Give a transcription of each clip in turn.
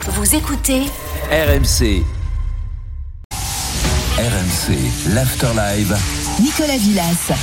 Vous écoutez RMC. RMC, l'Afterlive. Nicolas Villas.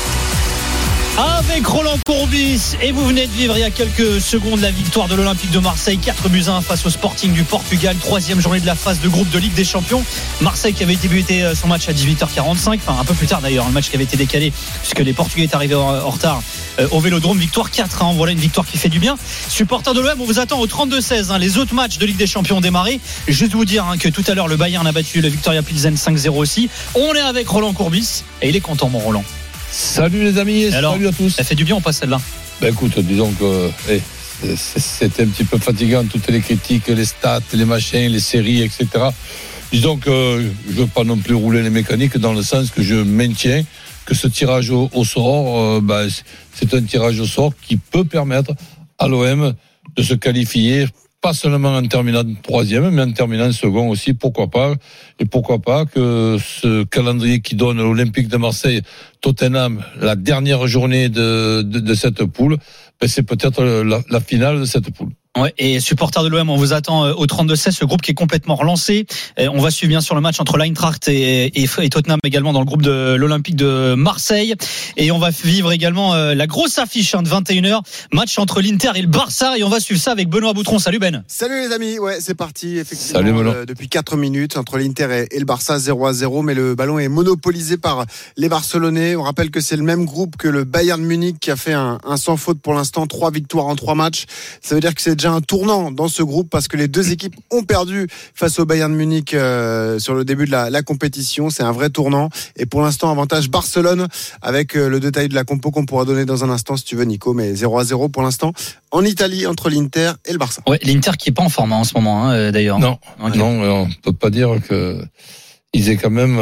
Avec Roland Courbis, et vous venez de vivre il y a quelques secondes la victoire de l'Olympique de Marseille, 4-1 face au Sporting du Portugal, 3e journée de la phase de groupe de Ligue des Champions. Marseille qui avait débuté son match à 18h45, enfin un peu plus tard d'ailleurs, le match qui avait été décalé puisque les Portugais étaient arrivés en retard au Vélodrome. Victoire 4-1, voilà une victoire qui fait du bien. Supporters de l'OM, on vous attend au 32-16, les autres matchs de Ligue des Champions ont démarré. Juste vous dire que tout à l'heure le Bayern a battu le Viktoria Pilsen 5-0 aussi. On est avec Roland Courbis et il est content, mon Roland. Salut les amis, et alors, salut à tous. Ça fait du bien, on passe celle-là. Écoute, disons que c'était un petit peu fatigant, toutes les critiques, les stats, les machins, les séries, etc. Disons que je ne veux pas non plus rouler les mécaniques, dans le sens que je maintiens que ce tirage au sort, c'est un tirage au sort qui peut permettre à l'OM de se qualifier, pas seulement en terminant 3e, mais en terminant 2e aussi, pourquoi pas. Et pourquoi pas que ce calendrier qui donne l'Olympique de Marseille, Tottenham, la dernière journée de cette poule, c'est peut-être la finale de cette poule. Ouais, et supporters de l'OM, on vous attend au 32-16, ce groupe qui est complètement relancé. On va suivre bien sûr le match entre l'Eintracht et Tottenham également dans le groupe de l'Olympique de Marseille. Et on va vivre également la grosse affiche de 21h, match entre l'Inter et le Barça. Et on va suivre ça avec Benoît Boutron. Salut Ben. Salut les amis, ouais c'est parti effectivement. Salut, depuis 4 minutes entre l'Inter et le Barça 0-0, mais le ballon est monopolisé par les Barcelonais. On rappelle que c'est le même groupe que le Bayern Munich qui a fait un sans faute pour l'instant, 3 victoires en 3 matchs. Ça veut dire que c'est déjà un tournant dans ce groupe parce que les deux équipes ont perdu face au Bayern Munich sur le début de la compétition. C'est un vrai tournant et pour l'instant avantage Barcelone avec le détail de la compo qu'on pourra donner dans un instant si tu veux Nico, mais 0-0 pour l'instant en Italie entre l'Inter et le Barça. Ouais, l'Inter qui est pas en forme en ce moment d'ailleurs. Non, okay. Non, on peut pas dire que ils aient quand même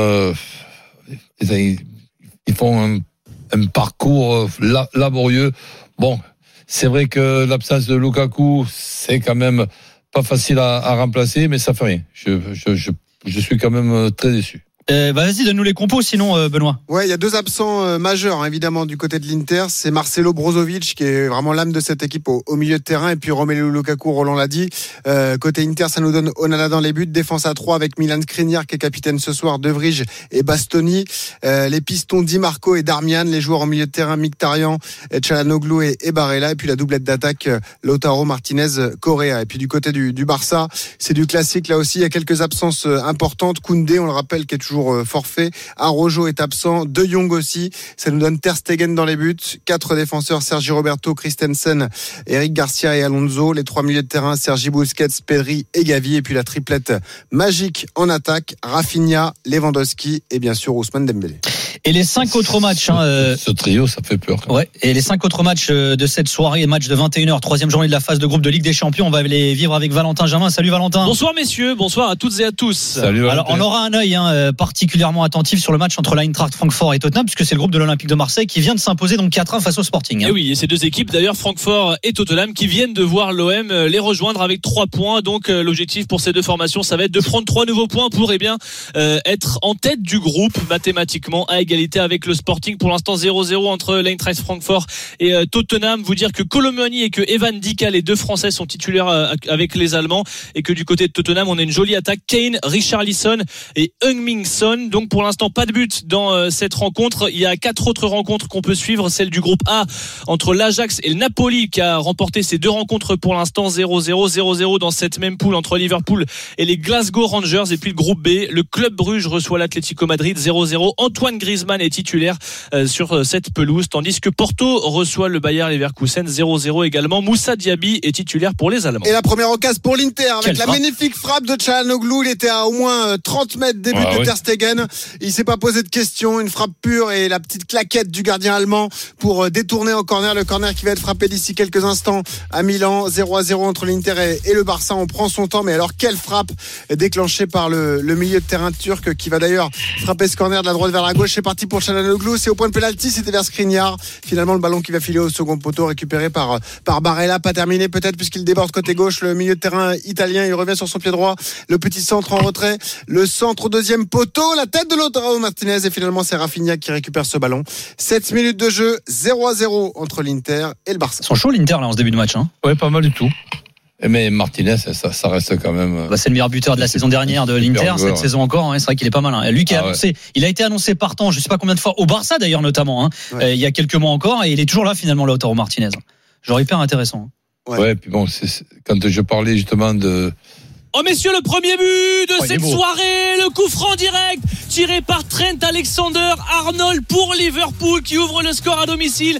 ils font un parcours laborieux. Bon, c'est vrai que l'absence de Lukaku, c'est quand même pas facile à remplacer, mais ça fait rien. Je suis quand même très déçu. Vas-y, donne-nous les compos sinon Benoît. Ouais, il y a 2 absents majeurs évidemment du côté de l'Inter, c'est Marcelo Brozovic qui est vraiment l'âme de cette équipe au milieu de terrain et puis Romelu Lukaku, Roland l'a dit. Côté Inter, ça nous donne Onana dans les buts, défense à 3 avec Milan Skriniar qui est capitaine ce soir, De Vrij et Bastoni, les pistons Di Marco et Darmian, les joueurs au milieu de terrain Mkhitaryan, Çalhanoğlu et Barella, et puis la doublette d'attaque Lautaro Martinez, Correa. Et puis du côté du Barça, c'est du classique là aussi, il y a quelques absences importantes. Koundé, on le rappelle, qui est toujours forfait. Araujo est absent, De Jong aussi. Ça nous donne Ter Stegen dans les buts. 4 défenseurs, Sergi Roberto, Christensen, Eric Garcia et Alonso. Les 3 milieux de terrain, Sergi Busquets, Pedri et Gavi. Et puis la triplette magique en attaque, Rafinha, Lewandowski et bien sûr Ousmane Dembélé. Et les 5 autres matchs ce trio, ça fait peur. Ouais, et les 5 autres matchs de cette soirée, match de 21h, 3e journée de la phase de groupe de Ligue des Champions, on va les vivre avec Valentin Jamin. Salut Valentin. Bonsoir messieurs, bonsoir à toutes et à tous. Salut. Alors on aura un œil particulièrement attentif sur le match entre l'Eintracht Francfort et Tottenham, puisque c'est le groupe de l'Olympique de Marseille qui vient de s'imposer donc 4-1 face au Sporting. Et oui, et ces deux équipes d'ailleurs, Francfort et Tottenham, qui viennent de voir l'OM les rejoindre avec 3 points. Donc l'objectif pour ces deux formations, ça va être de prendre 3 nouveaux points pour être en tête du groupe mathématiquement à égalité avec le Sporting. Pour l'instant 0-0 entre l'Eintracht Francfort et Tottenham. Vous dire que Colomani et que Evan Dika, les deux Français, sont titulaires avec les Allemands, et que du côté de Tottenham on a une jolie attaque, Kane, Richarlison et Heung-min Son. Donc pour l'instant pas de but dans cette rencontre. Il y a 4 autres rencontres qu'on peut suivre, celle du groupe A entre l'Ajax et le Napoli qui a remporté ces 2 rencontres pour l'instant 0-0 dans cette même poule entre Liverpool et les Glasgow Rangers. Et puis le groupe B, le Club Bruges reçoit l'Atlético Madrid 0-0. Antoine Griezmann est titulaire sur cette pelouse, tandis que Porto reçoit le Bayer Leverkusen 0-0 également. Moussa Diaby est titulaire pour les Allemands. Et la première occasion pour l'Inter avec la magnifique frappe de Çalhanoğlu. Il était à au moins 30 mètres des buts de Ter Stegen. Il s'est pas posé de questions, une frappe pure et la petite claquette du gardien allemand pour détourner en corner, le corner qui va être frappé d'ici quelques instants à Milan. 0-0 entre l'Inter et le Barça. On prend son temps, mais alors quelle frappe déclenchée par le milieu de terrain turc qui va d'ailleurs frapper ce corner de la droite vers la gauche. C'est parti pour Çalhanoğlu, c'est au point de pénalty, c'était vers Skriniar. Finalement le ballon qui va filer au second poteau, récupéré par Barella, pas terminé peut-être puisqu'il déborde côté gauche. Le milieu de terrain italien, il revient sur son pied droit, le petit centre en retrait, le centre au deuxième poteau, la tête de Lautaro Martinez, et finalement c'est Rafinha qui récupère ce ballon. 7 minutes de jeu, 0-0 entre l'Inter et le Barça. Ils sont chauds l'Inter là en ce début de match Ouais, pas mal du tout. Mais Martinez, ça reste quand même. C'est le meilleur buteur de la saison dernière de l'Inter, cette saison encore. Hein, c'est vrai qu'il est pas mal. Hein. Lui qui a annoncé, il a été annoncé partant, je sais pas combien de fois, au Barça d'ailleurs notamment. Hein, il y a quelques mois encore, et il est toujours là finalement, Lautaro Martinez. Genre hyper intéressant. Ouais, puis bon, quand je parlais justement de. Oh messieurs, le premier but de cette soirée, le coup franc direct tiré par Trent Alexander-Arnold pour Liverpool qui ouvre le score à domicile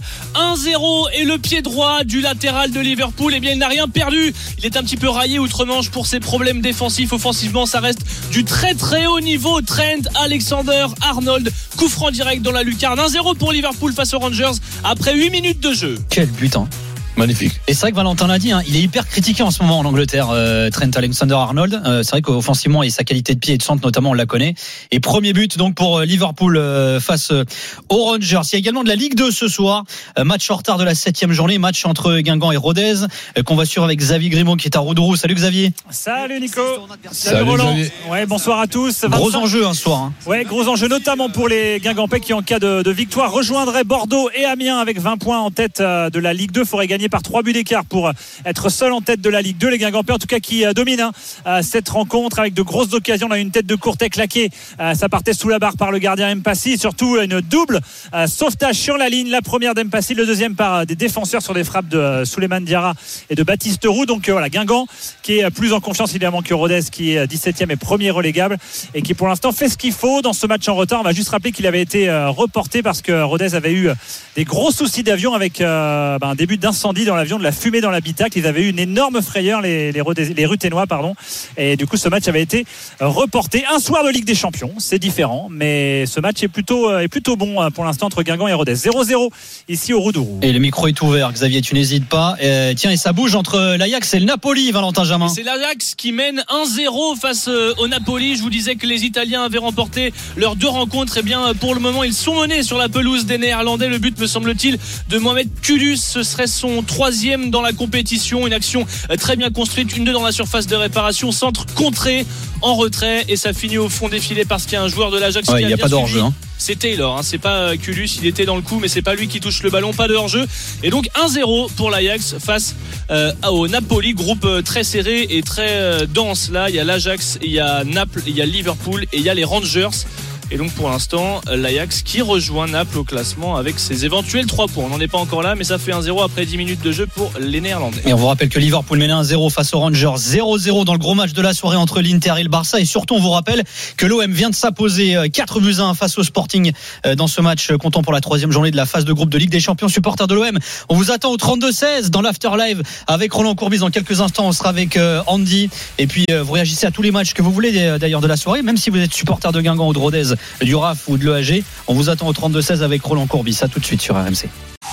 1-0 et le pied droit du latéral de Liverpool, eh bien il n'a rien perdu, il est un petit peu raillé outre-Manche pour ses problèmes défensifs. Offensivement ça reste du très très haut niveau. Trent Alexander-Arnold, coup franc direct dans la lucarne, 1-0 pour Liverpool face aux Rangers après 8 minutes de jeu. Quel but hein. Magnifique. Et c'est vrai que Valentin l'a dit, hein, il est hyper critiqué en ce moment en Angleterre, Trent Alexander-Arnold. C'est vrai qu'offensivement et sa qualité de pied et de centre notamment, on la connaît. Et premier but donc pour Liverpool face aux Rangers. Il y a également de la Ligue 2 ce soir, match en retard de la 7e journée, match entre Guingamp et Rodez qu'on va suivre avec Xavier Grimaud qui est à Roudroux. Salut Xavier. Salut Nico. Salut Roland. Xavier. Ouais, bonsoir à tous. Gros enjeu ce soir. Hein. Ouais, gros enjeu notamment pour les Guingampais qui en cas de victoire rejoindraient Bordeaux et Amiens avec 20 points en tête de la Ligue 2. Il faudrait gagner par 3 buts d'écart pour être seul en tête de la Ligue 2. Les Guingampais en tout cas qui dominent cette rencontre avec de grosses occasions. On a une tête de Courtet claquée, ça partait sous la barre par le gardien Mpassi, surtout une double sauvetage sur la ligne, la première d'Mpassi, le deuxième par des défenseurs sur des frappes de Souleymane Diarra et de Baptiste Roux. Donc voilà, Guingamp qui est plus en confiance évidemment que Rodez qui est 17e et premier relégable et qui pour l'instant fait ce qu'il faut dans ce match en retard. On va juste rappeler qu'il avait été reporté parce que Rodez avait eu des gros soucis d'avion avec un début d'incendie dans l'avion, de la fumée dans l'habitacle. Ils avaient eu une énorme frayeur, les Ruténois, pardon. Et du coup, ce match avait été reporté. Un soir de Ligue des Champions, c'est différent, mais ce match est plutôt bon pour l'instant entre Guingamp et Rodez. 0-0 ici au Roudroux. Et le micro est ouvert, Xavier, tu n'hésites pas. Tiens, et ça bouge entre l'Ajax et le Napoli, Valentin Jamin. C'est l'Ajax qui mène 1-0 face au Napoli. Je vous disais que les Italiens avaient remporté leurs 2 rencontres. Et bien, pour le moment, ils sont menés sur la pelouse des Néerlandais. Le but, me semble-t-il, de Mohamed Kudus. Ce serait son 3e dans la compétition. Une action très bien construite, 1-2 dans la surface de réparation, centre contré en retrait et ça finit au fond des filets parce qu'il y a un joueur de l'Ajax qui a bien suivi. Hein. C'est Taylor, hein. C'est pas Kudus, il était dans le coup mais c'est pas lui qui touche le ballon, pas de hors-jeu. Et donc 1-0 pour l'Ajax face au Napoli, groupe très serré et très dense. Là il y a l'Ajax, il y a Naples, il y a Liverpool et il y a les Rangers. Et donc pour l'instant l'Ajax qui rejoint Naples au classement avec ses éventuels 3 points. On n'en est pas encore là mais ça fait 1-0 après 10 minutes de jeu pour les Néerlandais. Et on vous rappelle que Liverpool menait 1-0 face aux Rangers, 0-0 dans le gros match de la soirée entre l'Inter et le Barça. Et surtout on vous rappelle que l'OM vient de s'imposer 4-1 face au Sporting dans ce match comptant pour la 3e journée de la phase de groupe de Ligue des Champions. Supporters de l'OM, on vous attend au 32-16 dans l'After Live avec Roland Courbis. Dans quelques instants on sera avec Andy et puis vous réagissez à tous les matchs que vous voulez d'ailleurs de la soirée, même si vous êtes supporter de Guingamp ou de Rodez, du RAF ou de l'EAG. On vous attend au 32-16 avec Roland Courbis. À tout de suite sur RMC.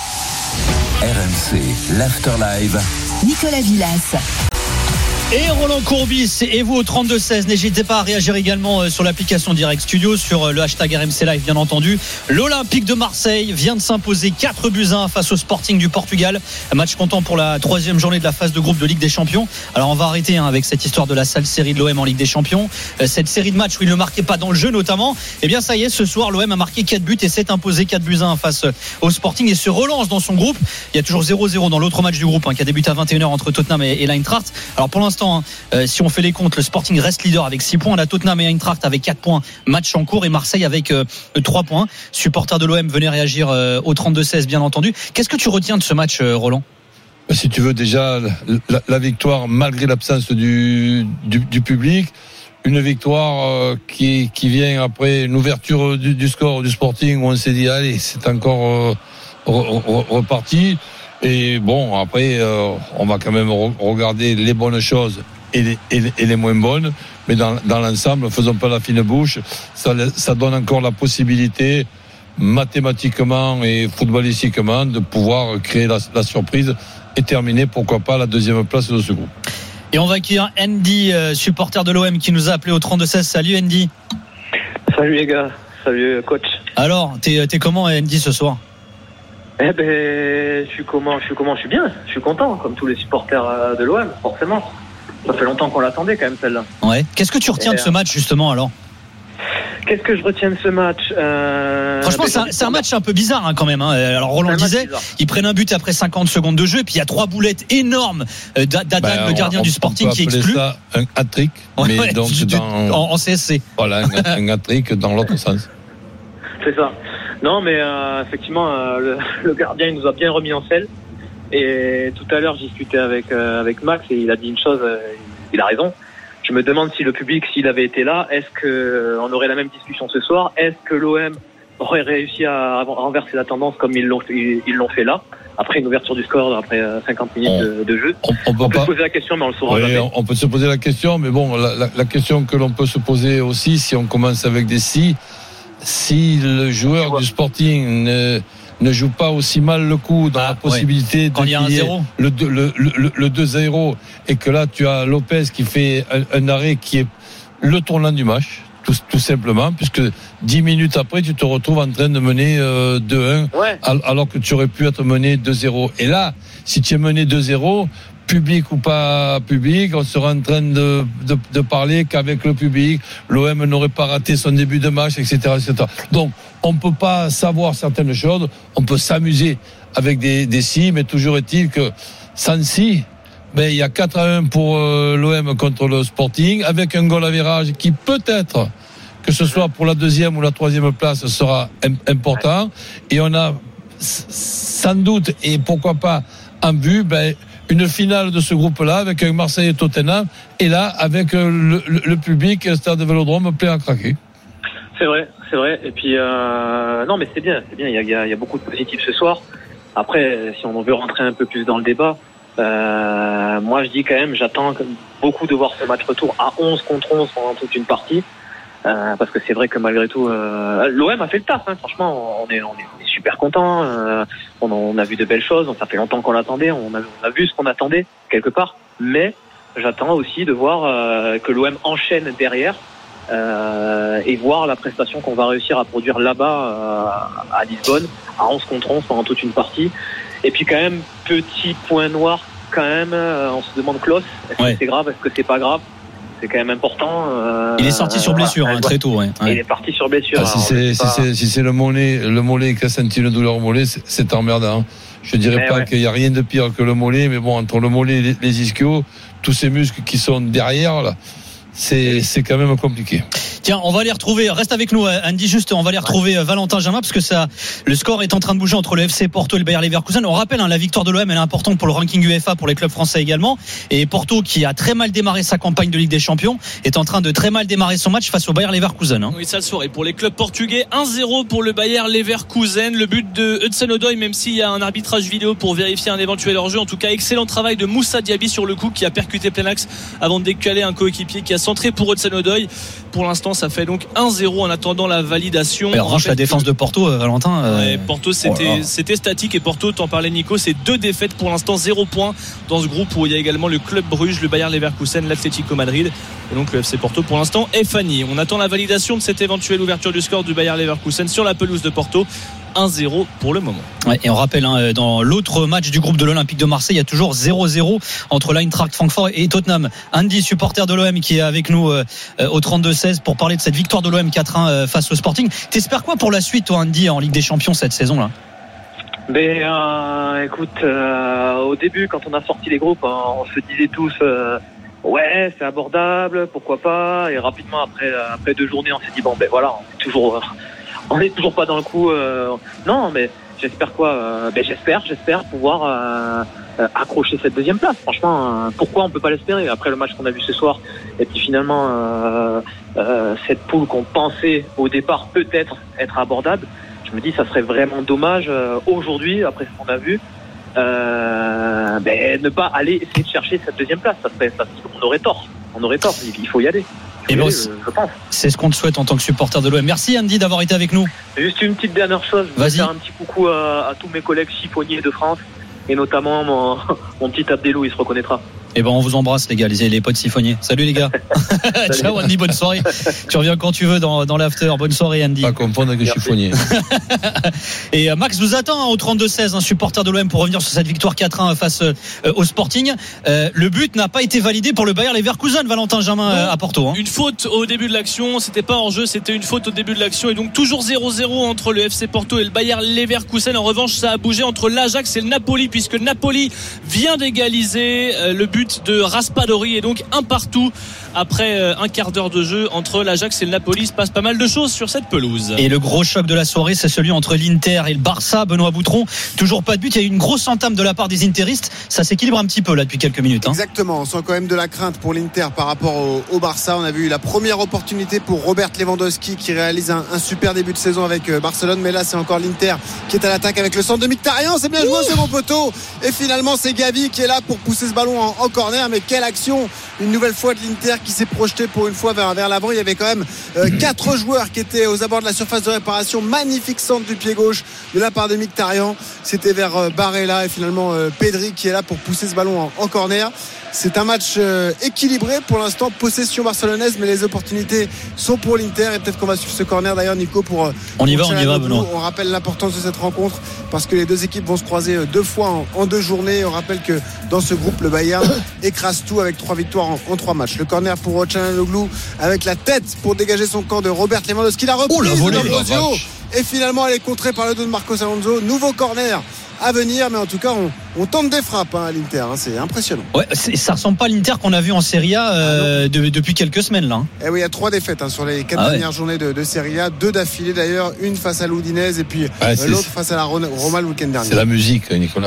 RMC, l'After Live. Nicolas Villas. Et Roland Courbis, et vous au 32-16, n'hésitez pas à réagir également sur l'application Direct Studio, sur le hashtag RMC Live bien entendu. L'Olympique de Marseille vient de s'imposer 4-1 face au Sporting du Portugal. Un match comptant pour la 3e journée de la phase de groupe de Ligue des Champions. Alors on va arrêter avec cette histoire de la sale série de l'OM en Ligue des Champions. Cette série de matchs où il ne marquait pas dans le jeu notamment. Et bien ça y est, ce soir l'OM a marqué 4 buts et s'est imposé 4-1 face au Sporting et se relance dans son groupe. Il y a toujours 0-0 dans l'autre match du groupe qui a débuté à 21h entre Tottenham et l'Eintracht. Alors pour l'instant, si on fait les comptes, le Sporting reste leader avec 6 points. On a Tottenham et Eintracht avec 4 points, match en cours, et Marseille avec 3 points. Supporters de l'OM, venez réagir au 32-16 bien entendu. Qu'est-ce que tu retiens de ce match, Roland ? Si tu veux, déjà la victoire malgré l'absence du public, une victoire qui vient après une ouverture du score du Sporting où on s'est dit allez, c'est encore reparti. Et bon, après, on va quand même regarder les bonnes choses et les moins bonnes. Mais dans l'ensemble, faisons pas la fine bouche. Ça donne encore la possibilité, mathématiquement et footballistiquement, de pouvoir créer la surprise et terminer, pourquoi pas, la 2e place de ce groupe. Et on va accueillir Andy, supporter de l'OM, qui nous a appelé au 32-16. Salut Andy. Salut les gars, salut coach. Alors, t'es comment Andy ce soir ? Eh ben, je suis bien, je suis content, comme tous les supporters de l'OM, forcément. Ça fait longtemps qu'on l'attendait quand même celle-là. Ouais. Qu'est-ce que tu retiens de ce match justement alors ? Qu'est-ce que je retiens de ce match Franchement, c'est un match un peu bizarre quand même. Alors Roland disait, ils prennent un but après 50 secondes de jeu, et puis il y a 3 boulettes énormes d'Adam, le gardien du Sporting, qui exclut. Ça un hat-trick, mais donc en CSC. Voilà, un hat-trick dans l'autre sens. C'est ça. Non, mais effectivement, le gardien, il nous a bien remis en selle. Et tout à l'heure, j'ai discuté avec Max et il a dit une chose, il a raison. Je me demande si le public, s'il avait été là, est-ce qu'on aurait la même discussion ce soir? Est-ce que l'OM aurait réussi à renverser la tendance comme ils l'ont fait là, après une ouverture du score, après 50 minutes de jeu? On peut se poser la question, mais on le saura jamais. On peut se poser la question, mais bon, la question que l'on peut se poser aussi, si on commence avec des si le joueur du Sporting ne joue pas aussi mal le coup dans la possibilité de qu'il y ait le 2-0, et que là tu as Lopez qui fait un arrêt qui est le tournant du match, tout simplement, puisque 10 minutes après tu te retrouves en train de mener 2-1, alors que tu aurais pu être mené 2-0. Et là, si tu es mené 2-0, public ou pas public, on sera en train de parler qu'avec le public, l'OM n'aurait pas raté son début de match, etc., etc. Donc, on peut pas savoir certaines choses, on peut s'amuser avec des si, mais toujours est-il que sans si, il y a 4-1 pour l'OM contre le Sporting, avec un goal average qui peut-être, que ce soit pour la 2e ou la 3e place, sera important. Et on a sans doute, et pourquoi pas en vue, une finale de ce groupe-là avec un Marseille et Tottenham, et là avec le public, Stade de Vélodrome plein à craquer. C'est vrai. Et puis non, mais c'est bien. Il y a beaucoup de positifs ce soir. Après, si on veut rentrer un peu plus dans le débat, moi je dis quand même, j'attends beaucoup de voir ce match retour à 11 contre 11 pendant toute une partie, parce que c'est vrai que malgré tout, l'OM a fait le taf. Franchement, on est super content. On a vu de belles choses. Ça fait longtemps qu'on l'attendait. On a vu ce qu'on attendait quelque part. Mais j'attends aussi de voir que l'OM enchaîne derrière. Et voir la prestation qu'on va réussir à produire là-bas à Lisbonne, à 11 contre 11 pendant toute une partie. Et puis quand même, petit point noir quand même, on se demande Klose, est-ce que c'est grave, est-ce que c'est pas grave? C'est quand même important. Il est sorti sur blessure très tôt. Il est parti sur blessure. Si c'est le mollet qui a senti une douleur au mollet, c'est emmerdant. Je dirais pas qu'il y a rien de pire que le mollet, mais bon, entre le mollet et les ischios, tous ces muscles qui sont derrière là, c'est quand même compliqué. Tiens, on va les retrouver. Reste avec nous, Andy. Juste, on va les retrouver Valentin Jamin, parce que le score est en train de bouger entre le FC Porto et le Bayer Leverkusen. On rappelle, la victoire de l'OM, elle est importante pour le ranking UEFA, pour les clubs français également. Et Porto, qui a très mal démarré sa campagne de Ligue des Champions, est en train de très mal démarrer son match face au Bayer Leverkusen. Oui, sale soirée pour les clubs portugais. 1-0 pour le Bayer Leverkusen. Le but de Hudson-Odoi, même s'il y a un arbitrage vidéo pour vérifier un éventuel hors-jeu. En tout cas, excellent travail de Moussa Diaby sur le coup, qui a percuté plein axe avant de décaler un coéquipier qui a centré pour Hudson-Odoi. Pour l'instant, ça fait donc 1-0 en attendant la validation. En revanche, la défense de Porto, Valentin. Porto, c'était statique, et Porto, t'en parlais Nico, c'est 2 défaites pour l'instant, 0 points dans ce groupe où il y a également le Club Bruges, le Bayer Leverkusen, l'Atlético Madrid, et donc le FC Porto pour l'instant est fani. On attend la validation de cette éventuelle ouverture du score du Bayer Leverkusen sur la pelouse de Porto. 1-0 pour le moment. Et on rappelle, dans l'autre match du groupe de l'Olympique de Marseille, il y a toujours 0-0 entre l'Eintracht Francfort et Tottenham. Andy, supporter de l'OM, qui est avec nous au 32-16 pour parler de cette victoire de l'OM 4-1 face au Sporting. T'espères quoi pour la suite, toi, Andy, en Ligue des Champions cette saison-là? Écoute, au début, quand on a sorti les groupes, on se disait tous ouais, c'est abordable, pourquoi pas. Et rapidement, après 2 journées, on s'est dit voilà, on est toujours pas dans le coup. Non, mais j'espère quoi j'espère pouvoir accrocher cette 2e place. Franchement, pourquoi on peut pas l'espérer après le match qu'on a vu ce soir? Et puis finalement, cette poule qu'on pensait au départ peut-être être abordable, je me dis ça serait vraiment dommage aujourd'hui, après ce qu'on a vu, ne pas aller essayer de chercher cette 2e place. On aurait tort. Il faut y aller. Et je pense. C'est ce qu'on te souhaite en tant que supporter de l'OM. Merci Andy d'avoir été avec nous. Juste une petite dernière chose. Je veux faire un petit coucou à tous mes collègues chiffonniers de France, et notamment mon petit Abdelou, il se reconnaîtra. Eh ben, on vous embrasse, les gars, les potes siphonniers. Salut, les gars. Ciao, Andy, bonne soirée. Tu reviens quand tu veux dans l'after. Bonne soirée, Andy. Pas confondre avec les chiffonniers. Et Max nous attend au 32-16, un supporter de l'OM, pour revenir sur cette victoire 4-1 face au Sporting. Le but n'a pas été validé pour le Bayer Leverkusen, Valentin Jamin, à Porto. Une faute au début de l'action, c'était pas hors jeu, c'était une faute au début de l'action, et donc toujours 0-0 entre le FC Porto et le Bayer Leverkusen. En revanche, ça a bougé entre l'Ajax et le Napoli, puisque Napoli vient d'égaliser. Le but de Raspadori, et donc un partout après un quart d'heure de jeu entre l'Ajax et le Napoli. Il se passe pas mal de choses sur cette pelouse. Et le gros choc de la soirée, c'est celui entre l'Inter et le Barça. Benoît Boutron, toujours pas de but. Il y a eu une grosse entame de la part des interistes. Ça s'équilibre un petit peu là depuis quelques minutes. Exactement, on sent quand même de la crainte pour l'Inter par rapport au Barça. On a vu la première opportunité pour Robert Lewandowski qui réalise un super début de saison avec Barcelone, mais là c'est encore l'Inter qui est à l'attaque avec le centre de Mkhitaryan. C'est bien joué au second poteau, et finalement c'est Gavi qui est là pour pousser ce ballon en corner. Mais quelle action une nouvelle fois de l'Inter qui s'est projeté pour une fois vers l'avant. Il y avait quand même 4 joueurs qui étaient aux abords de la surface de réparation. Magnifique centre du pied gauche de la part de Mkhitaryan. C'était vers Barella, et finalement Pedri qui est là pour pousser ce ballon en corner. C'est un match équilibré pour l'instant, possession barcelonaise, mais les opportunités sont pour l'Inter, et peut-être qu'on va suivre ce corner d'ailleurs, Nico, pour on y va Benoît. On rappelle l'importance de cette rencontre parce que les deux équipes vont se croiser 2 fois en 2 journées. On rappelle que dans ce groupe, le Bayern écrase tout avec 3 victoires en 3 matchs. Le corner pour Çalhanoğlu avec la tête pour dégager son camp de Robert Lewandowski. La reprise de et finalement elle est contrée par le dos de Marcos Alonso. Nouveau corner à venir, mais en tout cas on tente des frappes à l'Inter, c'est impressionnant. Ouais, ça ressemble pas à l'Inter qu'on a vu en Serie A depuis quelques semaines là. Et oui, il y a 3 défaites sur les 4 dernières journées de Serie A, 2 d'affilée d'ailleurs, une face à l'Udinese et puis l'autre face à la Roma le week-end dernier. C'est la musique, Nicolas.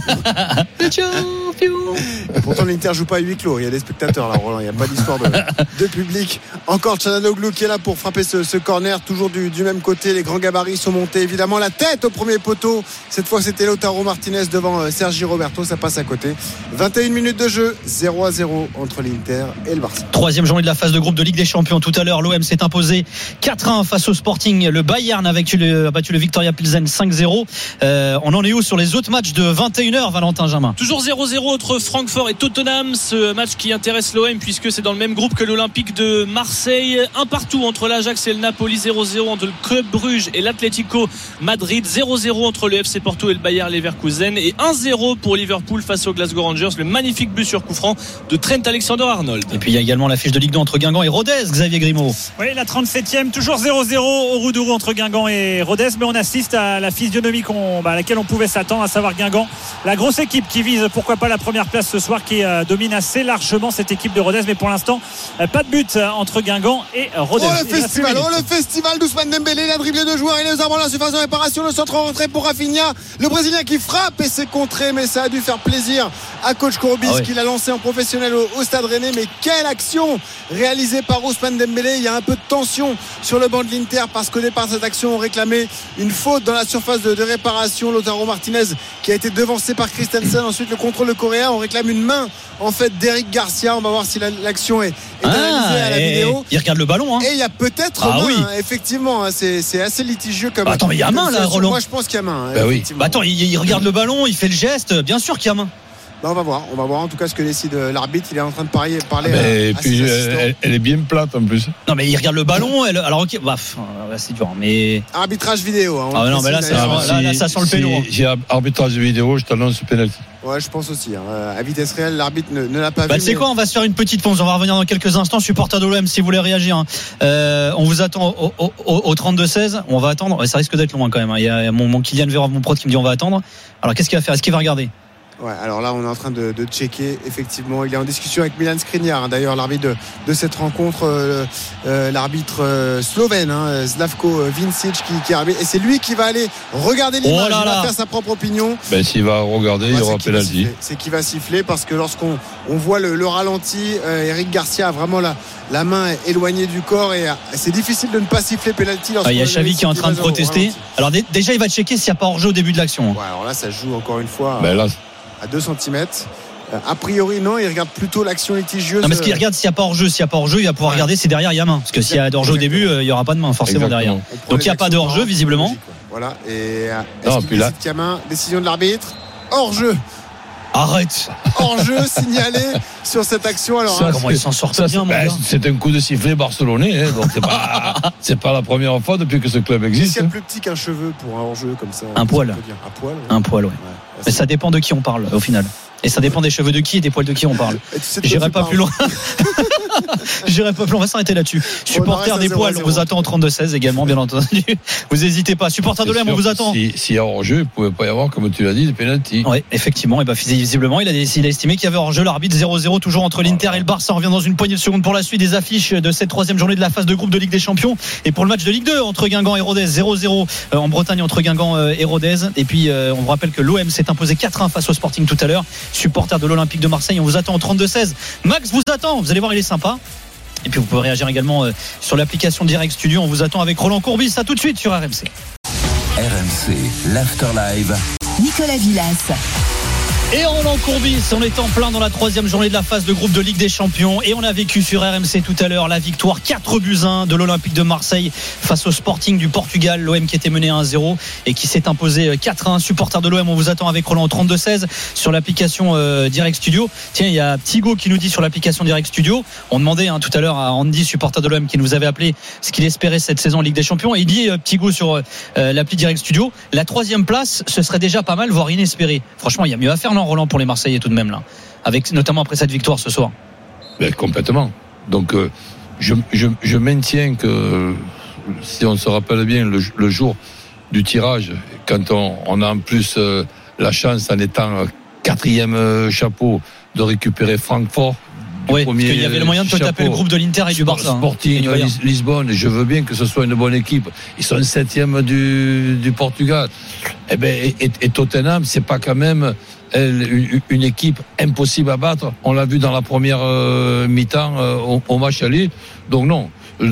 Pourtant l'Inter joue pas à huis clos, il y a des spectateurs là, Roland, il n'y a pas d'histoire de public. Encore Çalhanoğlu qui est là pour frapper ce corner, toujours du même côté. Les grands gabarits sont montés, évidemment la tête au premier poteau, cette fois c'était Lautaro Martinez devant Sergi Roberto, ça passe à côté. 21 minutes de jeu, 0-0 entre l'Inter et le Barça. 3e journée de la phase de groupe de Ligue des Champions. Tout à l'heure, l'OM s'est imposé 4-1 face au Sporting. Le Bayern a battu le Viktoria Pilsen 5-0. On en est où sur les autres matchs de 21h, Valentin Jamin? Toujours 0-0 entre Francfort et Tottenham. Ce match qui intéresse l'OM puisque c'est dans le même groupe que l'Olympique de Marseille. Un partout entre l'Ajax et le Napoli, 0-0 entre le Club Bruges et l'Atlético Madrid, 0-0 entre le FC Porto et le Bayer Leverkusen, et 1-0 pour Liverpool face aux Glasgow Rangers. Le magnifique but sur coup franc de Trent Alexander-Arnold. Et puis il y a également l'affiche de Ligue 2 entre Guingamp et Rodez, Xavier Grimaud. Oui, la 37e, toujours 0-0 au Roudourou entre Guingamp et Rodez, mais on assiste à la physionomie à laquelle on pouvait s'attendre, à savoir Guingamp, la grosse équipe qui vise pourquoi pas la première place ce soir, qui domine assez largement cette équipe de Rodez. Mais pour l'instant, pas de but entre Guingamp et Rodez. Le festival d'Ousmane Dembélé, il a dribblé 2 joueurs, il est aux abords de la surface de réparation, le centre en retrait pour Rafinha, le Brésilien qui frappe, et c'est contré, mais ça a dû faire plaisir à coach Courbis qui l'a lancé en professionnel au Stade Rennais. Mais quelle action réalisée par Ousmane Dembélé. Il y a un peu de tension sur le banc de l'Inter parce qu'au départ de cette action on réclamait une faute dans la surface de réparation. Lautaro Martinez qui a été devancé par Christensen, ensuite le contrôle de Correa, on réclame une main en fait d'Eric Garcia. On va voir si l'action est analysée à la vidéo. Il regarde le ballon et il y a peut-être main, effectivement, c'est assez litigieux comme attends, mais il y a main là, Roland. Moi je pense qu'il y a main. Attends, il regarde le ballon, il fait le geste, bien sûr qu'il y a main. On va voir en tout cas ce que décide l'arbitre. Il est en train de parler et puis elle est bien plate en plus. Non mais il regarde le ballon, alors ok, c'est dur, mais arbitrage vidéo. Non mais là ça sent le péno. J'ai arbitrage vidéo, je t'annonce ce penalty. Ouais, je pense aussi. À vitesse réelle, l'arbitre ne l'a pas vu. Tu sais quoi, on va se faire une petite pause. On va revenir dans quelques instants. Supporter de l'OM, si vous voulez réagir. On vous attend au 32-16. On va attendre. Ça risque d'être loin quand même. Il y a mon Kylian Verov, mon prod, qui me dit on va attendre. Alors qu'est-ce qu'il va faire? Est-ce qu'il va regarder? Ouais, alors là on est en train de checker. Effectivement, il est en discussion avec Milan Skriniar, d'ailleurs l'arbitre de cette rencontre, l'arbitre slovène, Slavko Vincic qui arbitre, et c'est lui qui va aller regarder l'image. Il va faire sa propre opinion. S'il va regarder, il y aura penalty. C'est qui va siffler parce que lorsqu'on voit le ralenti, Eric Garcia a vraiment la main éloignée du corps, et c'est difficile de ne pas siffler penalty. Il y a Xavi qui est en train de protester. Alors déjà il va checker s'il n'y a pas hors-jeu au début de l'action. Ouais, alors là ça joue encore une fois à 2 cm. A priori non, il regarde plutôt l'action litigieuse. Non, parce qu'il regarde s'il n'y a pas hors-jeu. S'il n'y a pas hors-jeu, il va pouvoir regarder si derrière il y a main. Parce que s'il y a hors-jeu au début, il n'y aura pas de main forcément derrière. Donc il n'y a pas de hors-jeu visiblement. Voilà. Et est-ce qu'il décide qu'il y a main? Décision de l'arbitre. Hors-jeu Arrête. Hors-jeu signalé sur cette action. Alors, Ça, Comment ils s'en sortent bien, mon gars. c'est un coup de sifflet barcelonais, hein, donc c'est pas la première fois depuis que ce club qu'est-ce existe. qu'il y a de plus petit qu'un cheveu pour un hors-jeu comme ça? Un poil. On peut dire. Un poil, ouais. Un poil, ouais. Mais ça dépend de qui on parle, au final. Et ça dépend des cheveux de qui et des poils de qui on parle. Et tu sais de quoi J'irai tu pas parles. plus loin. J'irai pas plus loin. On va s'arrêter là-dessus. Supporters des poils, on vous attend au 32-16 également, bien entendu. Vous n'hésitez pas. Supporters de l'OM, on vous attend. S'il y a hors-jeu, il ne pouvait pas y avoir, comme tu l'as dit, des pénaltys. Oui, effectivement. Et visiblement, il a estimé qu'il y avait hors-jeu. L'arbitre 0-0 toujours entre l'Inter et le Barça. On revient dans une poignée de secondes pour la suite des affiches de cette troisième journée de la phase de groupe de Ligue des Champions. Et pour le match de Ligue 2 entre Guingamp et Rodez, 0-0 en Bretagne entre Guingamp et Rodez. Et puis, on vous rappelle que l'OM s'est imposé 4-1 face au Sporting tout à l'heure. Supporters de l'Olympique de Marseille, on vous attend au 32-16. Max vous attend. Vous allez voir, il est sympa. Et puis vous pouvez réagir également sur l'application Direct Studio. On vous attend avec Roland Courbis. À tout de suite sur RMC. RMC, l'After Live. Nicolas Villas. Et Roland Courbis, on est en plein dans la troisième journée de la phase de groupe de Ligue des Champions. Et on a vécu sur RMC tout à l'heure la victoire 4-1 de l'Olympique de Marseille face au Sporting du Portugal. L'OM qui était mené 1-0 et qui s'est imposé 4-1. Supporter de l'OM, on vous attend avec Roland au 32-16 sur l'application Direct Studio. Tiens, il y a Thigo qui nous dit sur l'application Direct Studio. On demandait tout à l'heure à Andy, supporter de l'OM, qui nous avait appelé ce qu'il espérait cette saison en Ligue des Champions. Et il dit, Thigo, sur l'appli Direct Studio, la troisième place, ce serait déjà pas mal, voire inespéré. Franchement, il y a mieux à faire, non, Roland, pour les Marseillais tout de même là, avec notamment après cette victoire ce soir. Complètement. Donc je maintiens que si on se rappelle bien le jour du tirage, quand on a en plus la chance en étant quatrième chapeau de récupérer Francfort. Oui, parce qu'il y avait le moyen de te taper le groupe de l'Inter et du Barça. Sporting, Lisbonne, je veux bien que ce soit une bonne équipe. Ils sont 7e du Portugal. Et Tottenham, c'est pas quand même une équipe impossible à battre. On l'a vu dans la première mi-temps au match aller. Donc non,